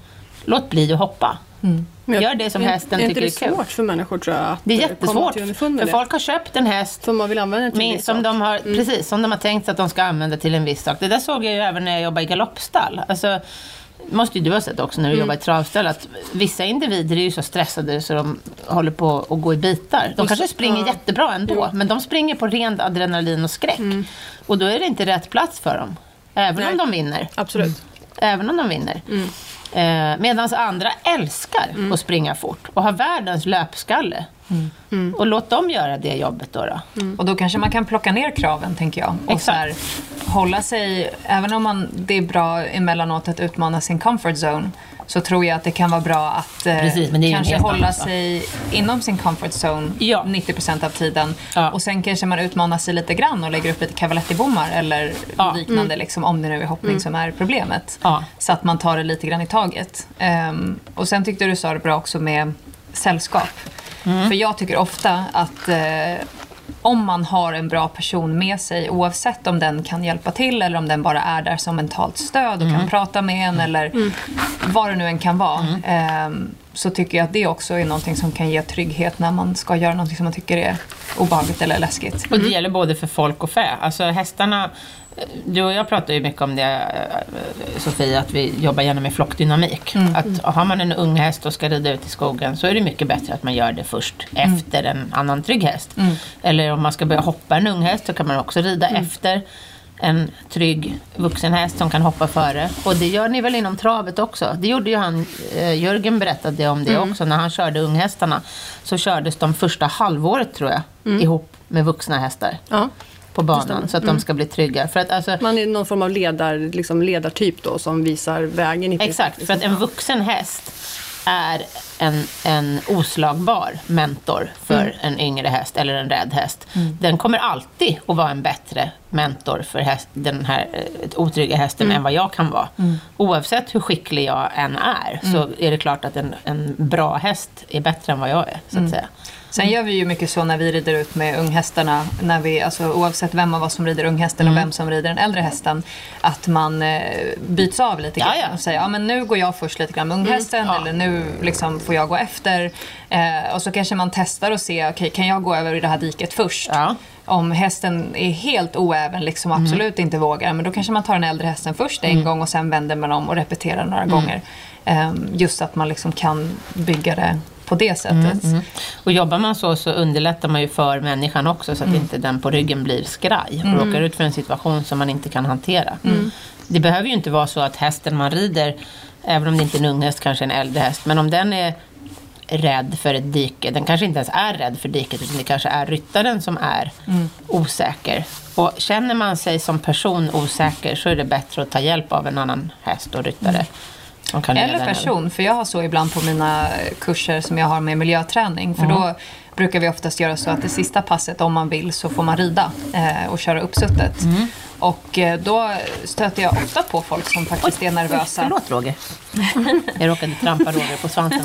Låt bli att hoppa. Mm. Gör det som hästen tycker är kul. Är det svårt för människor, tror jag, att det är jättesvårt, för folk har köpt en häst som man vill använda till med, som de har, mm. precis, som de har tänkt att de ska använda till en viss sak. Det där såg jag ju även när jag jobbade i galoppstall. Alltså, måste ju du ha sett också när du mm. jobbar i travstall, att vissa individer är ju så stressade så de håller på att gå i bitar. De och kanske så, springer ja. jättebra ändå, jo. men de springer på rent adrenalin och skräck. Mm. Och då är det inte rätt plats för dem. Även Nej. om de vinner. Absolut. Mm. Även om de vinner. Mm. Eh, medan andra älskar mm. att springa fort och har världens löpskalle. Mm. Mm. Och låt dem göra det jobbet då. då. Mm. Och då kanske man kan plocka ner kraven, tänker jag. Och så här, hålla sig, även om man, det är bra emellanåt att utmana sin comfort zone, så tror jag att det kan vara bra att eh, Precis, men det är kanske helt hålla annat, sig inom sin comfort zone ja. nittio procent av tiden. Ja. Och sen kanske man utmanar sig lite grann och lägger upp lite cavaletti-bommar eller ja. liknande, mm. liksom, om det nu är hoppning mm. som är problemet. Ja. Så att man tar det lite grann i taget. Um, och sen tyckte du sa det bra också med sällskap. Mm. För jag tycker ofta att eh, om man har en bra person med sig, oavsett om den kan hjälpa till eller om den bara är där som mentalt stöd och mm. kan prata med en eller mm. vad det nu än kan vara, mm. eh, så tycker jag att det också är någonting som kan ge trygghet när man ska göra någonting som man tycker är obehagligt eller läskigt. Och det gäller både för folk och fä. Alltså hästarna, du och jag pratar ju mycket om det, Sofia, att vi jobbar gärna med flockdynamik. Mm. Att har man en ung häst och ska rida ut i skogen, så är det mycket bättre att man gör det först mm. efter en annan trygg häst. Mm. Eller om man ska börja hoppa en ung häst, så kan man också rida mm. efter en trygg vuxen häst som kan hoppa före. Och det gör ni väl inom travet också. Det gjorde ju han, eh, Jörgen berättade om det mm. också. När han körde unghästarna så kördes de första halvåret, tror jag, mm. ihop med vuxna hästar. Ja. På banan, så att mm. de ska bli trygga. För att, alltså, man är någon form av ledar, liksom ledartyp då, som visar vägen. I exakt, liksom. För att en vuxen häst är en, en oslagbar mentor för mm. en yngre häst eller en rädd häst. Mm. Den kommer alltid att vara en bättre mentor för häst, den här otrygga hästen mm. än vad jag kan vara. Mm. Oavsett hur skicklig jag än är mm. så är det klart att en, en bra häst är bättre än vad jag är, så att mm. säga. Sen gör vi ju mycket så när vi rider ut med unghästarna, när vi, alltså, oavsett vem av oss som rider unghästen mm. och vem som rider den äldre hästen, att man eh, byts av lite grann ja, ja. och säger, ja men nu går jag först lite grann med unghästen mm. ja. eller nu liksom får jag gå efter. Eh, och så kanske man testar och ser, okej, okay, kan jag gå över i det här diket först? Ja. Om hästen är helt oäven, liksom absolut mm. inte vågar, men då kanske man tar den äldre hästen först en mm. gång och sen vänder man om och repeterar några mm. gånger. Eh, just att man liksom kan bygga det på det sättet. Mm, mm. Och jobbar man så så underlättar man ju för människan också, så att mm. inte den på ryggen blir skraj och mm. råkar ut för en situation som man inte kan hantera. Mm. Det behöver ju inte vara så att hästen man rider, även om det inte är en ung häst, kanske en äldre häst, men om den är rädd för ett dike, den kanske inte ens är rädd för diket, utan det kanske är ryttaren som är mm. osäker. Och känner man sig som person osäker, så är det bättre att ta hjälp av en annan häst och ryttare. Mm. Eller person, för jag har så ibland på mina kurser som jag har med miljöträning, för mm. då brukar vi oftast göra så att det sista passet, om man vill, så får man rida eh, och köra uppsuttet. Mm. Och eh, då stöter jag ofta på folk som faktiskt oj, är nervösa. Oj, förlåt Roger. Jag råkade trampa Roger på svansen.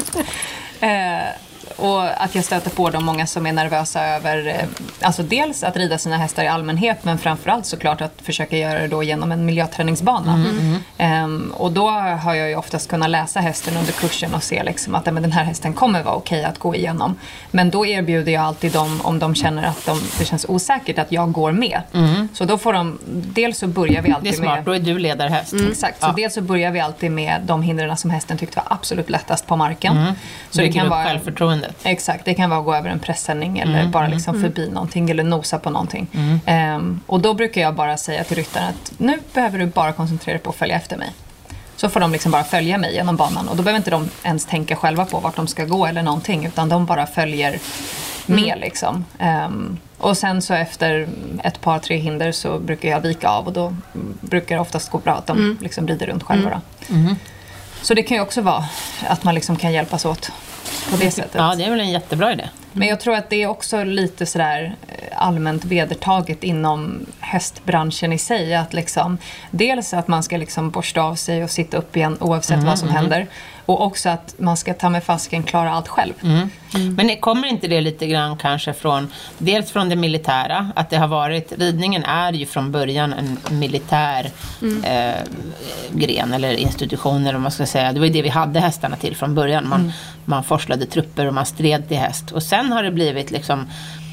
eh, Och att jag stöter på dem många som är nervösa över, alltså dels att rida sina hästar i allmänhet, men framförallt såklart att försöka göra det då genom en miljöträningsbana. Mm, mm. Um, och då har jag ju oftast kunnat läsa hästen under kursen och se liksom att men den här hästen kommer vara okej att gå igenom. Men då erbjuder jag alltid dem, om de känner att de, det känns osäkert, att jag går med. Mm. Så då får de, dels så börjar vi alltid med... Det är smart, med, då är du ledarhäst. Mm, exakt, så ja. dels så börjar vi alltid med de hindren som hästen tyckte var absolut lättast på marken. Mm. Så det kan vara självförtroende. Exakt, det kan vara att gå över en pressändning eller mm, bara liksom mm, förbi någonting eller nosa på någonting. Mm. Um, och då brukar jag bara säga till ryttaren att nu behöver du bara koncentrera dig på att följa efter mig. Så får de liksom bara följa mig genom banan, och då behöver inte de ens tänka själva på vart de ska gå eller någonting, utan de bara följer med mm. liksom. Um, och sen så efter ett par, tre hinder så brukar jag vika av, och då brukar det oftast gå bra att de mm. liksom rider runt själva. Mm. Mm. Så det kan ju också vara att man liksom kan hjälpas åt på det sättet. Ja, det är väl en jättebra idé. Men jag tror att det är också lite sådär allmänt vedertaget inom hästbranschen i sig, att liksom dels att man ska liksom borsta av sig och sitta upp igen oavsett mm, vad som mm. händer, och också att man ska ta med fasken klara allt själv. Mm. Mm. Men kommer inte det lite grann kanske från, dels från det militära, att det har varit, ridningen är ju från början en militär mm. eh, gren eller institution, eller vad man ska säga. Det var ju det vi hade hästarna till från början. Man, mm. man forslade trupper och man stred till häst. Och sen har det blivit liksom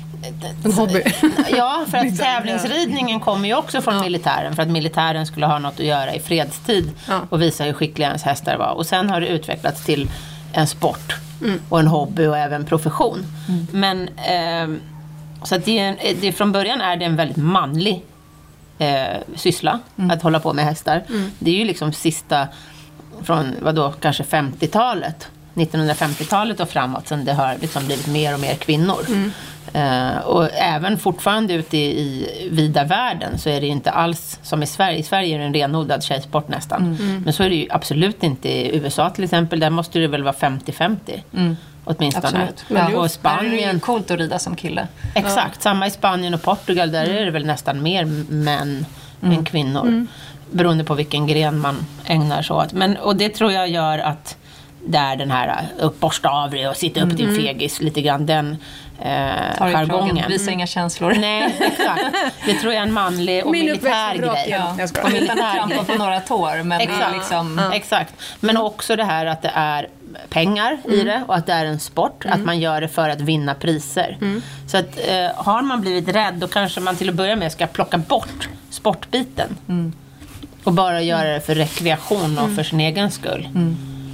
en hobby. Ja, för att tävlingsridningen kommer ju också från ja. militären, för att militären skulle ha något att göra i fredstid ja. och visa hur skickliga ens hästar var. Och sen har det utvecklats till en sport mm. och en hobby och även profession. Mm. Men eh, så att det är, det, från början är det en väldigt manlig eh, syssla mm. att hålla på med hästar. Mm. Det är ju liksom sista från vadå, kanske femtiotalet, nittonhundrafemtiotalet och framåt, sen det har liksom blivit mer och mer kvinnor. Mm. Uh, och även fortfarande ute i, i vida världen så är det inte alls som i Sverige. I Sverige är det en renodlad tjejsport nästan. Mm. Men så är det ju absolut inte i U S A till exempel. Där måste det väl vara femtio femtio. Mm. Åtminstone. Ja. Och Spanien, det är ju coolt att rida som kille. Exakt, ja. Samma i Spanien och Portugal. Där mm. är det väl nästan mer män mm. än kvinnor. Mm. Beroende på vilken gren man ägnar sig åt. Men, och det tror jag gör att där den här uppborsta av dig och sitta upp mm. din fegis lite grann, den eh, jargongen. Visar inga känslor. Nej, exakt. Det tror jag är en manlig och Min militär grej. Ja. Jag ska utan att trampa på några tår. Men exakt. Det är liksom... ja. Exakt. Men också det här att det är pengar mm. i det och att det är en sport. Mm. Att man gör det för att vinna priser. Mm. Så att eh, har man blivit rädd, då kanske man till att börja med ska plocka bort sportbiten. Mm. Och bara göra det för rekreation och mm. för sin egen skull. Mm.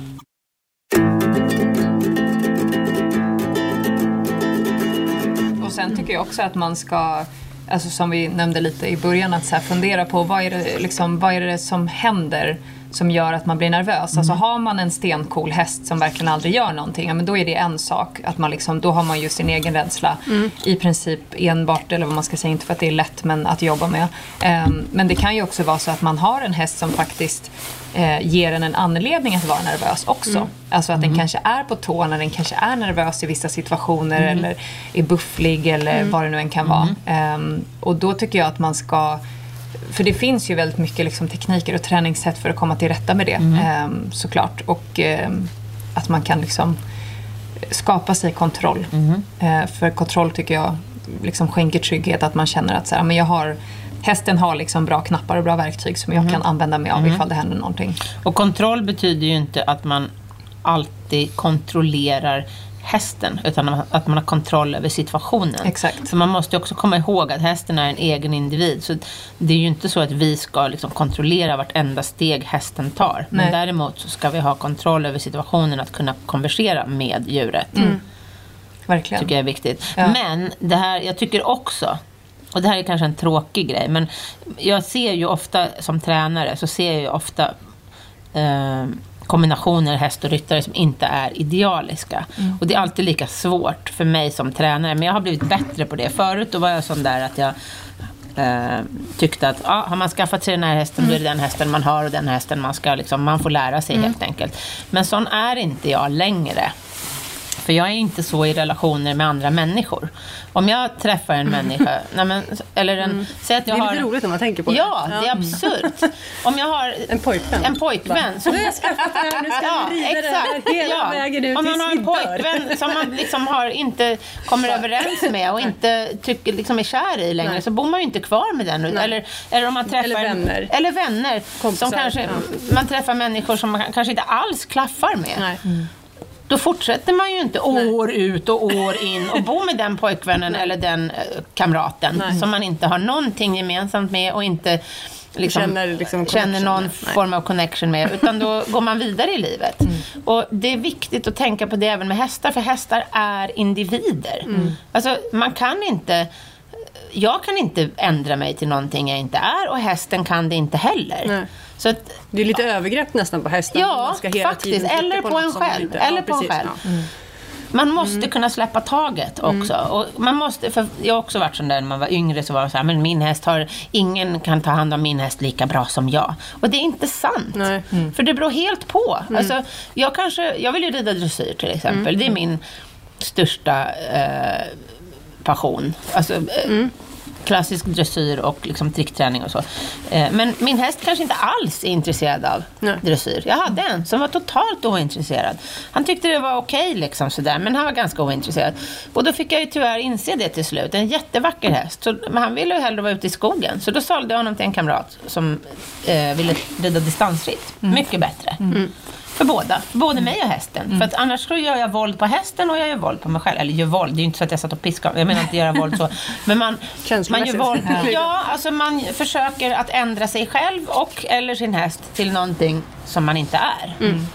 Och sen tycker jag också att man ska, alltså som vi nämnde lite i början, att så här fundera på vad är det, liksom, vad är det som händer som gör att man blir nervös. Mm. Alltså har man en stencool häst som verkligen aldrig gör någonting, ja, men då är det en sak. Att man liksom, då har man ju sin egen rädsla mm. i princip enbart, eller vad man ska säga, inte för att det är lätt men att jobba med. Um, men det kan ju också vara så att man har en häst som faktiskt uh, ger en en anledning att vara nervös också. Mm. Alltså att mm. den kanske är på tårna, den kanske är nervös i vissa situationer mm. eller är bufflig eller mm. vad det nu än kan mm. vara. Um, och då tycker jag att man ska... För det finns ju väldigt mycket liksom tekniker och träningssätt för att komma till rätta med det, mm. eh, såklart. Och eh, att man kan liksom skapa sig kontroll. Mm. Eh, för kontroll tycker jag liksom skänker trygghet, att man känner att så här, men jag har, hästen har liksom bra knappar och bra verktyg som jag mm. kan använda mig av mm. ifall det händer någonting. Och kontroll betyder ju inte att man alltid kontrollerar hästen, utan att man har kontroll över situationen. Exakt. För man måste också komma ihåg att hästen är en egen individ. Så det är ju inte så att vi ska liksom kontrollera vartenda steg hästen tar. Men Nej. Däremot så ska vi ha kontroll över situationen, att kunna konversera med djuret. Mm. Verkligen. Tycker jag är viktigt. Ja. Men det här, jag tycker också, och det här är kanske en tråkig grej, men jag ser ju ofta som tränare, så ser jag ju ofta eh, kombinationer häst och ryttare som inte är idealiska. Mm. Och det är alltid lika svårt för mig som tränare. Men jag har blivit bättre på det. Förut då var jag sån där att jag eh, tyckte att ah, har man skaffat sig den här hästen mm. då är det den hästen man har och den hästen man ska liksom, man får lära sig mm. helt enkelt. Men sån är inte jag längre. För jag är inte så i relationer med andra människor. Om jag träffar en människa... nej men, eller en, mm. säg att jag det är har, lite roligt när man tänker på det. Ja, det är absurt. Om jag har en pojkvän. En pojkvän som, nu ska jag nu ska ja, rida exakt, hela ja. vägen ut. Om man har en pojkvän som man liksom har, inte kommer överens med och inte tycker, liksom är kär i längre, nej. Så bor man ju inte kvar med den. Eller, eller om man träffar... Eller vänner. Eller vänner. Kompisar, som kanske, ja. Man träffar människor som man kanske inte alls klaffar med. Nej. Mm. Då fortsätter man ju inte år Nej. ut och år in och bo med den pojkvännen Nej. eller den eh, kamraten Nej. som man inte har någonting gemensamt med och inte liksom, känner, liksom känner någon Nej. form av connection med, utan då går man vidare i livet. Mm. Och det är viktigt att tänka på det även med hästar, för hästar är individer. Mm. Alltså man kan inte... Jag kan inte ändra mig till någonting jag inte är, och hästen kan det inte heller. Nej. Så att, det är lite övergrepp nästan på hästen. Ja, man ska hela faktiskt. Eller på, på en själv. Inte, eller ja, på en själv. Ja. Mm. Man måste mm. kunna släppa taget också. Mm. Och man måste, för jag har också varit sån där när man var yngre, så var det så här, men min häst har, ingen kan ta hand om min häst lika bra som jag. Och det är inte sant. Nej. Mm. För det beror helt på. Mm. Alltså, jag, kanske, jag vill ju rida dressyr till exempel. Mm. Det är min största eh, passion. Alltså... Eh, mm. klassisk dressyr och liksom trickträning och så. Eh, men min häst kanske inte alls är intresserad av Nej. dressyr. Jag hade en som var totalt ointresserad. Han tyckte det var okej liksom sådär, men han var ganska ointresserad. Och då fick jag ju tyvärr inse det till slut. En jättevacker häst. Så, men han ville ju hellre vara ute i skogen. Så då sålde jag honom till en kamrat som eh, ville rida distansritt. Mm. Mycket bättre. Mm. För båda. För både mig och hästen. Mm. För att annars så gör jag våld på hästen och jag gör våld på mig själv. Eller gör våld. Det är ju inte så att jag satt och piskade. Jag menar inte göra våld så. Men man, man gör våld. Ja, alltså man försöker att ändra sig själv och eller sin häst till någonting som man inte är. Mm.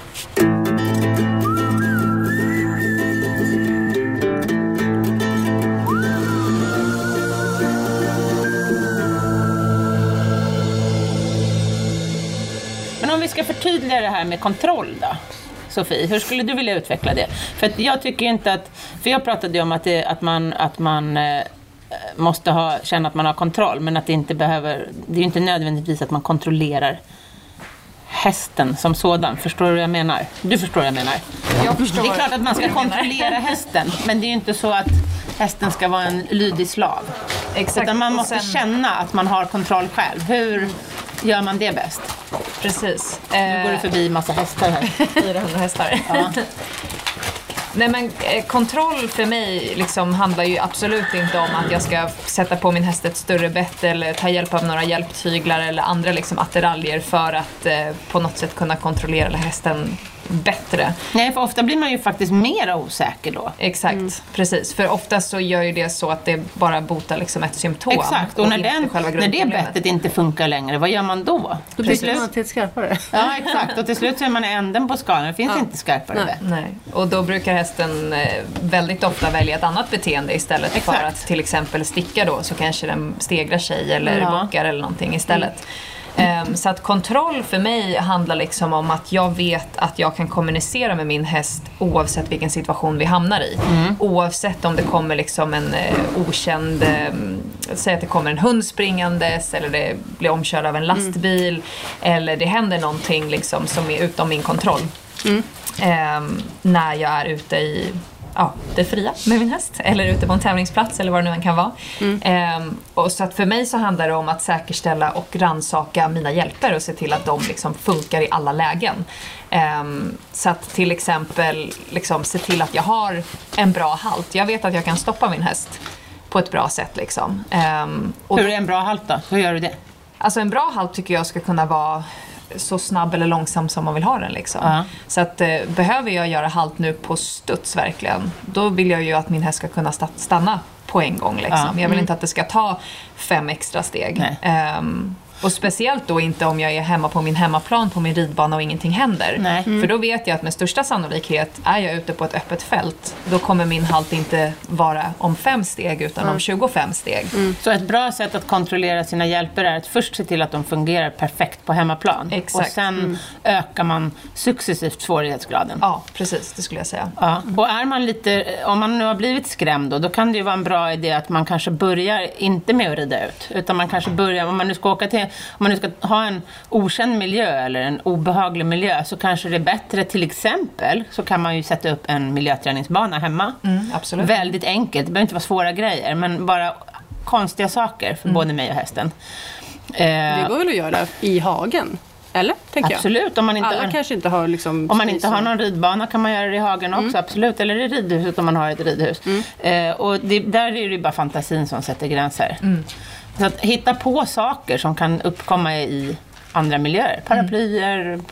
Men om vi ska förtydliga det här med kontroll då, Sofie? Hur skulle du vilja utveckla det? För att jag tycker inte att, för jag pratade ju om att, det, att man, att man eh, måste ha, känna att man har kontroll, men att det inte behöver, det är ju inte nödvändigtvis att man kontrollerar hästen som sådan. Förstår du vad jag menar? Du förstår vad jag menar. Jag förstår. Det är klart att man ska kontrollera hästen, men det är ju inte så att hästen ska vara en lydig slav. Exakt. Utan man måste sen... känna att man har kontroll själv. Hur gör man det bäst? Precis. Nu går det förbi massa hästar här. fyrahundra hästar. Ja. Nej, men eh, kontroll för mig liksom handlar ju absolut inte om att jag ska sätta på min häst ett större bett eller ta hjälp av några hjälptyglar eller andra liksom attiraljer för att eh, på något sätt kunna kontrollera hästen bättre. Nej, för ofta blir man ju faktiskt mer osäker då. Exakt, mm. precis. För ofta så gör ju det så att det bara botar liksom ett symptom. Exakt, och, och när, den, när det bettet inte funkar längre, vad gör man då? Då byter man till ett skarpare. Ja, exakt. Och till slut så är man änden på skalan. Det finns ja. inte skarpare bett. Nej. Och då brukar hästen väldigt ofta välja ett annat beteende istället exakt. för att till exempel sticka då, så kanske den stegrar sig eller ja. bockar eller någonting istället. Mm. Um, så att kontroll för mig handlar liksom om att jag vet att jag kan kommunicera med min häst oavsett vilken situation vi hamnar i. Mm. Oavsett om det kommer liksom en uh, okänd, um, säg att det kommer en hund springandes eller det blir omkörd av en lastbil mm. eller det händer någonting liksom som är utom min kontroll. Mm. Um, när jag är ute i ja, det fria med min häst eller ute på en tävlingsplats eller vad det nu än kan vara. Mm. Ehm, och så att för mig så handlar det om att säkerställa och rannsaka mina hjälper och se till att de liksom funkar i alla lägen. Ehm, så att till exempel liksom se till att jag har en bra halt. Jag vet att jag kan stoppa min häst på ett bra sätt liksom. Ehm, och Hur är en bra halt då? Hur gör du det? Alltså en bra halt tycker jag ska kunna vara så snabb eller långsam som man vill ha den liksom. Uh-huh. Så att eh, behöver jag göra halt nu på studs verkligen, då vill jag ju att min häst ska kunna stanna på en gång liksom. Uh-huh. Jag vill inte att det ska ta fem extra steg. Um, och speciellt då inte om jag är hemma på min hemmaplan på min ridbana och ingenting händer. Nej. Mm. För då vet jag att med största sannolikhet är jag ute på ett öppet fält. Då kommer min halt inte vara om fem steg utan mm. om tjugofem steg. Mm. Så ett bra sätt att kontrollera sina hjälper är att först se till att de fungerar perfekt på hemmaplan. Exakt. Och sen mm. ökar man successivt svårighetsgraden. Ja, precis. Det skulle jag säga. Ja. Och är man lite, om man nu har blivit skrämd då, då kan det ju vara en bra idé att man kanske börjar inte med att rida ut. Utan man kanske börjar, om man nu ska åka till om man nu ska ha en okänd miljö eller en obehaglig miljö, så kanske det är bättre, till exempel så kan man ju sätta upp en miljöträningsbana hemma. Mm, absolut. Väldigt enkelt, det behöver inte vara svåra grejer, men bara konstiga saker för mm. både mig och hästen. Det går väl att göra i hagen? Eller? Absolut. Jag. Om man inte Alla har, kanske inte har liksom... Om man inte har någon ridbana kan man göra det i hagen också, mm. absolut. Eller i ridhuset om man har ett ridhus. Mm. Eh, och det, där är det ju bara fantasin som sätter gränser. Mm. Så att hitta på saker som kan uppkomma i andra miljöer. Paraplyer, mm.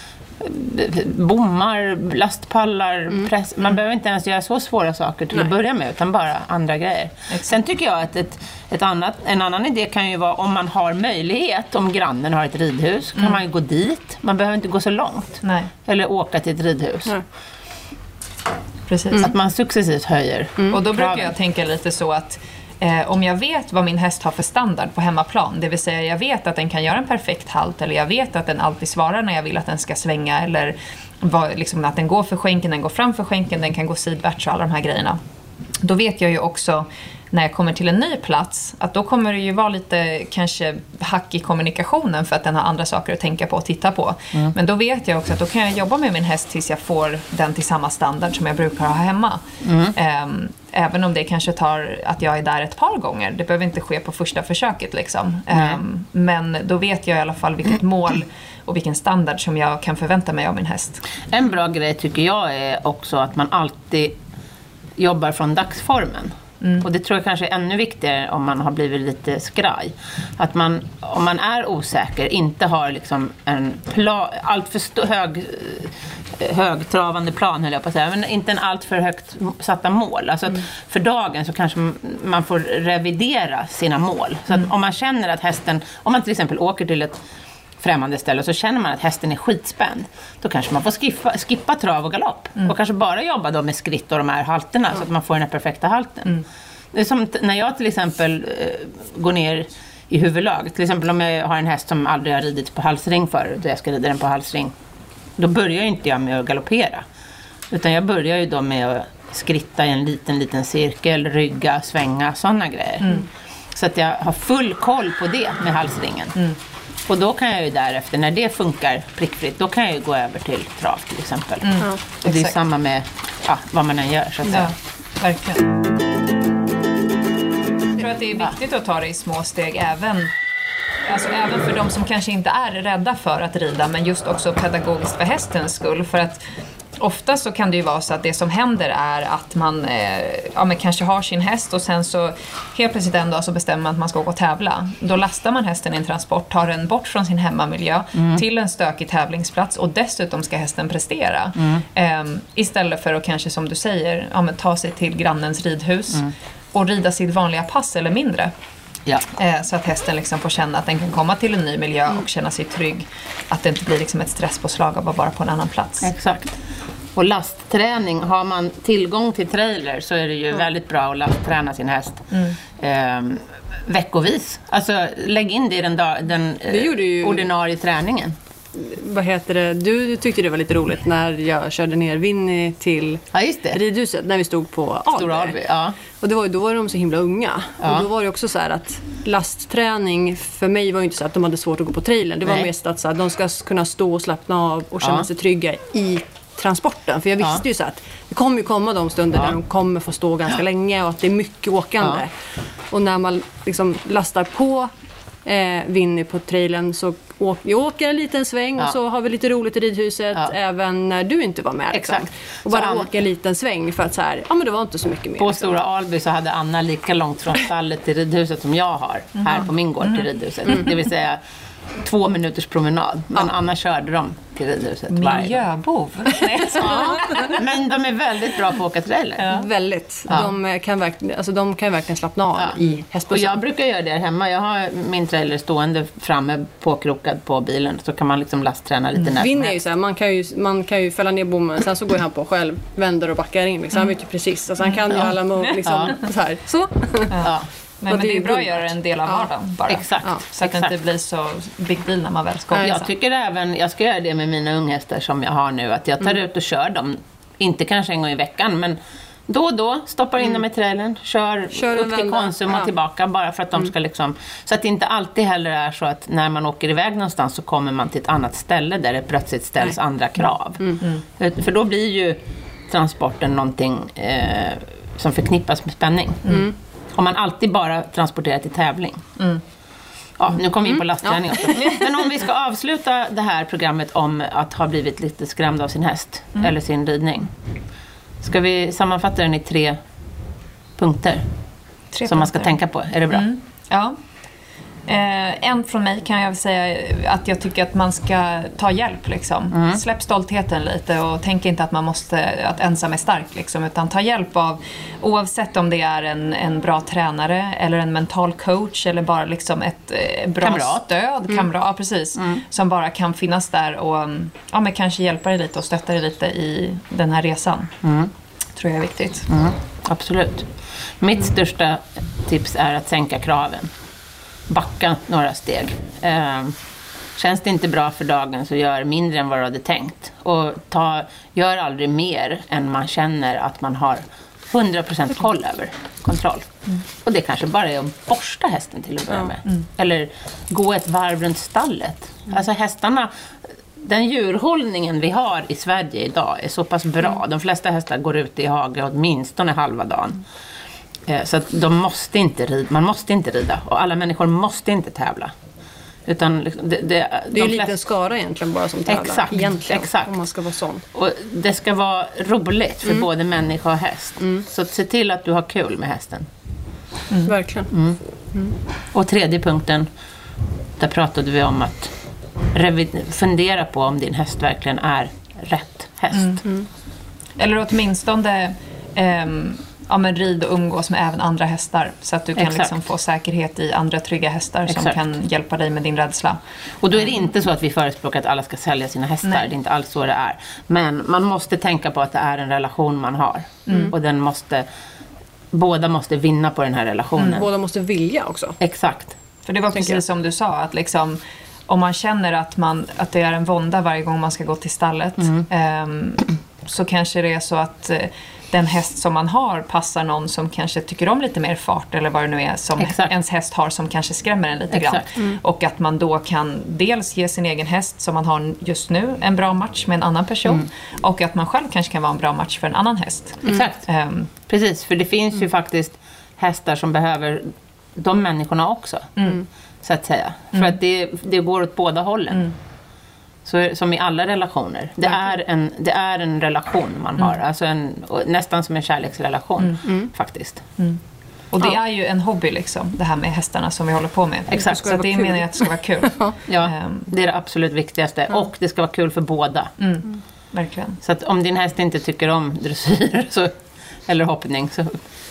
bommar, lastpallar, mm. press. Man mm. behöver inte ens göra så svåra saker till Nej. att börja med, utan bara andra grejer. Exakt. Sen tycker jag att ett, ett annat, en annan idé kan ju vara om man har möjlighet, om grannen har ett ridhus, mm. kan man ju gå dit. Man behöver inte gå så långt. Nej. Eller åka till ett ridhus. Nej. Precis. Mm. Att man successivt höjer. Mm. Och då brukar jag tänka lite så att Eh, om jag vet vad min häst har för standard på hemmaplan, det vill säga jag vet att den kan göra en perfekt halt, eller jag vet att den alltid svarar när jag vill att den ska svänga, eller vad, liksom, att den går för skänken, den går fram för skänken, den kan gå sidvärts och alla de här grejerna. Då vet jag ju också när jag kommer till en ny plats att då kommer det ju vara lite kanske hack i kommunikationen för att den har andra saker att tänka på och titta på. Mm. Men då vet jag också att då kan jag jobba med min häst tills jag får den till samma standard som jag brukar ha hemma. Mm. Um, även om det kanske tar att jag är där ett par gånger. Det behöver inte ske på första försöket liksom. Mm. Um, men då vet jag i alla fall vilket mål och vilken standard som jag kan förvänta mig av min häst. En bra grej tycker jag är också att man alltid jobbar från dagsformen. Mm. Och det tror jag kanske är ännu viktigare om man har blivit lite skraj. Att man, om man är osäker, inte har liksom en plan, allt för st- hög, högtravande plan, höll jag på att säga, men inte en allt för högt satta mål. Alltså att mm. för dagen så kanske man får revidera sina mål. Så att mm. om man känner att hästen, om man till exempel åker till ett främmande ställe och så känner man att hästen är skitspänd, då kanske man får skippa, skippa trav och galopp mm. och kanske bara jobba då med skritt och de här halterna mm. så att man får den här perfekta halten. Mm. Det är som t- när jag till exempel eh, går ner i huvudlag, till exempel om jag har en häst som aldrig har ridit på halsring förut och jag ska rida den på halsring, Då börjar ju inte jag med att galoppera. Utan jag börjar ju då med att skritta i en liten, liten cirkel, rygga, svänga, sådana grejer. Mm. Så att jag har full koll på det med halsringen. Mm. Och då kan jag ju därefter, när det funkar prickfritt, då kan jag ju gå över till trav till exempel. Mm. Ja, och det är samma med ja, vad man än gör så att ja, säga. Verkligen. Jag tror att det är viktigt att ta det i små steg även, alltså även för de som kanske inte är rädda för att rida, men just också pedagogiskt för hästens skull. För att ofta så kan det ju vara så att det som händer är att man eh, ja, men kanske har sin häst och sen så helt plötsligt en dag så bestämmer man att man ska gå och tävla. Då lastar man hästen i en transport, tar den bort från sin hemmamiljö mm. till en stökig tävlingsplats och dessutom ska hästen prestera. Mm. Eh, istället för att kanske som du säger ja, men ta sig till grannens ridhus mm. och rida sitt vanliga pass eller mindre. Ja. Eh, så att hästen liksom får känna att den kan komma till en ny miljö mm. och känna sig trygg. Att det inte blir liksom ett stresspåslag av att vara på en annan plats. Exakt. Och lastträning, har man tillgång till trailer så är det ju mm. väldigt bra att lastträna sin häst mm. eh, veckovis. Alltså lägg in det i den, dag, den eh, ju... ordinarie träningen. Vad heter det? Du, du tyckte det var lite roligt när jag körde ner Winnie till ja, just det. ridhuset när vi stod på Alby. Stora Alby, ja. Och det var, då var de så himla unga. Ja. Och då var det också så här att lastträning för mig var ju inte så att de hade svårt att gå på trailern. Det var Nej. mest att så här, de ska kunna stå och slappna av och känna ja. sig trygga i transporten. För jag visste ja. ju så att det kommer ju komma de stunder ja. där de kommer få stå ganska ja. länge och att det är mycket åkande. Ja. Och när man liksom lastar på eh, Winnie på trailern så åk, vi åker en liten sväng ja. och så har vi lite roligt i ridhuset ja. även när du inte var med. Liksom. Exakt. Och bara han, åka en liten sväng för att så här, ja men det var inte så mycket mer. På liksom. Stora Alby så hade Anna lika långt från stallet till ridhuset som jag har mm. här på min gård mm. till ridhuset. Mm. Det vill säga två minuters promenad. Men ja. Anna körde dem till ridhuset. Miljöbov. Ja. Men de är väldigt bra på att åka trailer. Ja. Väldigt. Ja. De, kan verkligen, alltså de kan verkligen slappna av ja. i hästbussen. Och jag brukar göra det hemma. Jag har min trailer stående framme påkrokad på bilen. Så kan man liksom lastträna lite mm. när Vinn är ju så här, man kan ju, man kan ju fälla ner bommen. Sen så går han på själv, vänder och backar in. Liksom. Han vet ju precis. Alltså, han kan ju ja. alla mot liksom, ja. så här. Så. Ja. Men, men det är bra att göra en del av vardagen ja, bara. Exakt. Ja, så att det inte blir så big deal när man väl ska. Jag tycker även, jag ska göra det med mina unghästar som jag har nu. Att jag tar mm. ut och kör dem. Inte kanske en gång i veckan, men då och då stoppar in mm. dem i trailern. Kör, kör upp till Konsum och ja. tillbaka bara för att de mm. ska liksom. Så att det inte alltid heller är så att när man åker iväg någonstans så kommer man till ett annat ställe där det plötsligt ställs Nej. andra krav. Mm. Mm. För då blir ju transporten någonting eh, som förknippas med spänning. Mm. Om man alltid bara transporterar till tävling. Mm. Ja, nu kommer vi in på lastträning också. Ja. Men om vi ska avsluta det här programmet om att ha blivit lite skrämd av sin häst mm. eller sin ridning. Ska vi sammanfatta den i tre punkter tre som punkter. man ska tänka på? Är det bra? Mm. Ja. Eh, en från mig kan jag säga att jag tycker att man ska ta hjälp liksom. Mm. Släpp stoltheten lite och tänk inte att man måste att ensam är stark liksom, utan ta hjälp av oavsett om det är en, en bra tränare eller en mental coach eller bara liksom ett eh, bra kamrat. stöd mm. kamrat, ja, precis, mm. som bara kan finnas där och ja, men kanske hjälpa dig lite och stötta dig lite i den här resan. Mm. Tror jag är viktigt. Mm. Absolut. Mitt största tips är att sänka kraven. Backa några steg. Eh, känns det inte bra för dagen så gör mindre än vad du hade tänkt. Och ta, gör aldrig mer än man känner att man har hundra procent koll över. Kontroll. Mm. Och det kanske bara är att borsta hästen till att börja med. Mm. Eller gå ett varv runt stallet. Mm. Alltså hästarna, den djurhållningen vi har i Sverige idag är så pass bra. Mm. De flesta hästar går ut i hage åtminstone halva dagen. Mm. Så att de måste inte rida, man måste inte rida och alla människor måste inte tävla. Utan det, det, det är de ju flest... lite skara egentligen bara som tävlar. Exakt, egentligen, exakt. Om man ska vara sån. Och det ska vara roligt för mm. både människa och häst. Mm. Så se till att du har kul med hästen. Mm. Verkligen. Mm. Mm. Och tredje punkten, där pratade vi om att revid- fundera på om din häst verkligen är rätt häst. Mm. Mm. Eller åtminstone ehm, ja, men rid och umgås med även andra hästar så att du kan liksom få säkerhet i andra trygga hästar som Exakt. kan hjälpa dig med din rädsla. Och då är det inte så att vi förespråkar att alla ska sälja sina hästar. Nej. Det är inte alls så det är. Men man måste tänka på att det är en relation man har. Mm. Och den måste, båda måste vinna på den här relationen. Mm. Båda måste vilja också. Exakt. För det var precis jag. som du sa att liksom om man känner att, man, att det är en vånda varje gång man ska gå till stallet mm. eh, så kanske det är så att eh, den häst som man har passar någon som kanske tycker om lite mer fart eller vad det nu är som Exakt. ens häst har som kanske skrämmer en lite Exakt. grann. Mm. Och att man då kan dels ge sin egen häst som man har just nu en bra match med en annan person mm. och att man själv kanske kan vara en bra match för en annan häst. Mm. Exakt. Um, Precis, för det finns mm. ju faktiskt hästar som behöver de människorna också. Mm. Så att säga. Mm. För att det, det går åt båda hållen. Mm. Så, som i alla relationer. Det är en, det är en relation man mm. har. Alltså en, nästan som en kärleksrelation mm. Mm. faktiskt. Mm. Och det ja. är ju en hobby liksom. Det här med hästarna som vi håller på med. Exakt. Så det, det är meningen att det ska vara kul. ja, um. det är det absolut viktigaste. Ja. Och det ska vara kul för båda. Mm. Mm. Verkligen. Så att om din häst inte tycker om dressyr så, eller hoppning så...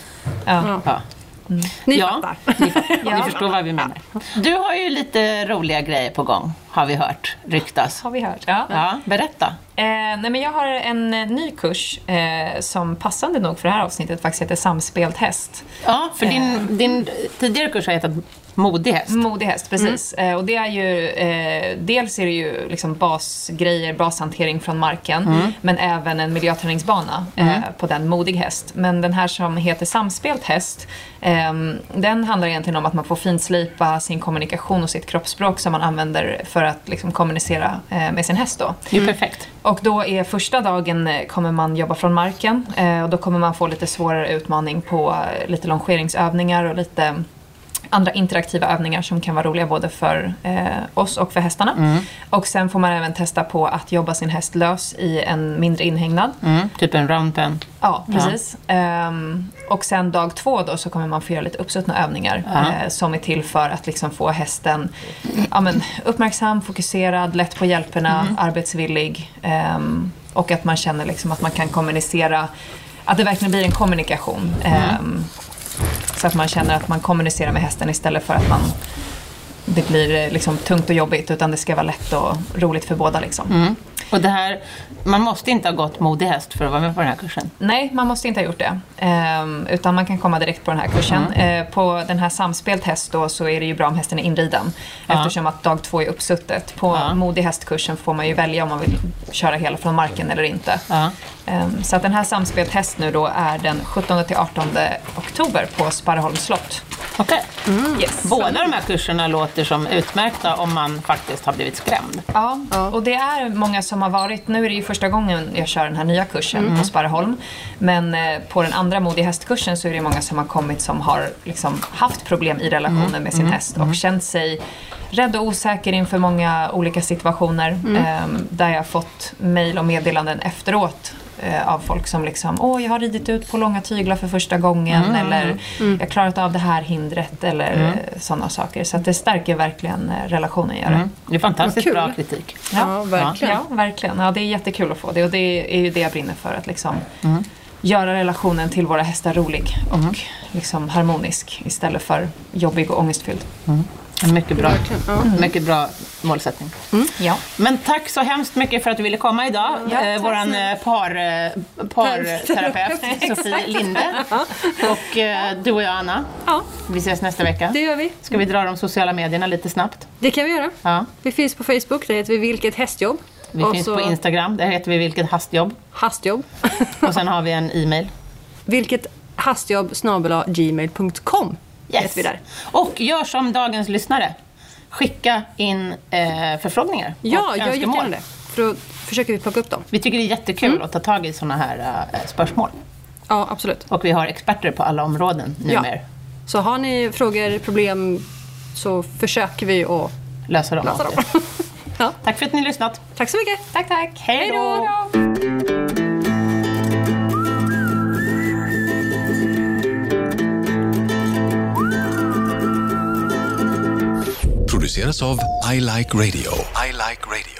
Ja. ja. Mm. Ni ja, fattar. Ni, ja. ni förstår vad vi menar. Du har ju lite roliga grejer på gång, har vi hört, ryktas. Har vi hört, ja. ja berätta. Eh, nej men jag har en ny kurs eh, som passande nog för det här avsnittet faktiskt heter Samspelt häst. Ja, för din, eh. din tidigare kurs har hetat Modig häst. Modig häst, precis. Mm. Eh, och det är ju, eh, dels är det ju liksom basgrejer, bashantering från marken, mm. men även en miljöträningsbana eh, mm. på den Modig häst. Men den här som heter Samspelt häst, eh, den handlar egentligen om att man får finslipa sin kommunikation och sitt kroppsspråk som man använder för att liksom kommunicera eh, med sin häst då. Det är perfekt. Och då är första dagen kommer man jobba från marken eh, och då kommer man få lite svårare utmaning på eh, lite longeringsövningar och lite andra interaktiva övningar som kan vara roliga både för eh, oss och för hästarna. Mm. Och sen får man även testa på att jobba sin häst lös i en mindre inhägnad. Mm, typ en round pen. Ja, precis. Ja. Um, och sen dag två då så kommer man få göra lite uppsuttna övningar ja. eh, som är till för att liksom få hästen ja, men, uppmärksam, fokuserad, lätt på hjälperna, mm. arbetsvillig um, och att man känner liksom att man kan kommunicera, att det verkligen blir en kommunikation. Mm. Um, Så att man känner att man kommunicerar med hästen istället för att man, det blir liksom tungt och jobbigt, utan det ska vara lätt och roligt för båda. Liksom. Mm. Och det här, man måste inte ha gått Modig häst för att vara med på den här kursen? Nej, man måste inte ha gjort det. Um, utan man kan komma direkt på den här kursen. Mm. Uh, på den här Samspelt häst då, så är det ju bra om hästen är inriden. Ja. Eftersom att dag två är uppsuttet. På ja. Modig hästkursen får man ju välja om man vill köra hela från marken eller inte. Ja. Um, så att den här Samspelt häst nu då är den sjuttonde till artonde oktober på Sparreholms slott. Okej. Okay. Mm. Yes. Båda de här kurserna låter som utmärkta om man faktiskt har blivit skrämd. Ja, ja. Och det är många som har varit, nu är det ju första gången jag kör den här nya kursen mm. på Sparreholm. Men eh, på den andra Modig hästkursen så är det många som har kommit som har liksom haft problem i relationen mm. med sin mm. häst och mm. känt sig rädd och osäker inför många olika situationer. Mm. Eh, där jag har fått mejl och meddelanden efteråt av folk som liksom, åh jag har ridit ut på långa tyglar för första gången mm. eller mm. jag har klarat av det här hindret eller mm. sådana saker. Så att det stärker verkligen relationen gör det. Mm. Det är fantastiskt bra kritik. Ja, ja, verkligen. Ja, verkligen. Ja, det är jättekul att få det och det är ju det jag brinner för, att liksom mm. göra relationen till våra hästar rolig och mm. liksom harmonisk istället för jobbig och ångestfylld. Mm. Mycket bra. Mm. Mycket bra målsättning. Mm. Ja. Men tack så hemskt mycket för att du ville komma idag. Ja, eh, våran par, parterapeut Sofie Linde. Och eh, du och jag, Anna. Ja. Vi ses nästa vecka. Det gör vi. Ska vi dra de sociala medierna lite snabbt? Det kan vi göra. Ja. Vi finns på Facebook, där heter vi Vilket hästjobb. Vi och finns så... på Instagram, där heter vi Vilket hastjobb. Hastjobb. Och sen har vi en e-mail. Vilket hastjobb snabel-a gmail punkt com. Yes. Vi där. Och gör som dagens lyssnare. Skicka in eh, förfrågningar. Ja, jag gör gärna det. För då försöker vi plocka upp dem. Vi tycker det är jättekul mm. att ta tag i sådana här eh, spörsmål. Ja, absolut. Och vi har experter på alla områden numera. Ja. Så har ni frågor, problem, så försöker vi att lösa dem. Lösa dem. Ja. Tack för att ni har lyssnat. Tack så mycket. Tack, tack. Hej då. Produceras av I Like Radio. I Like Radio.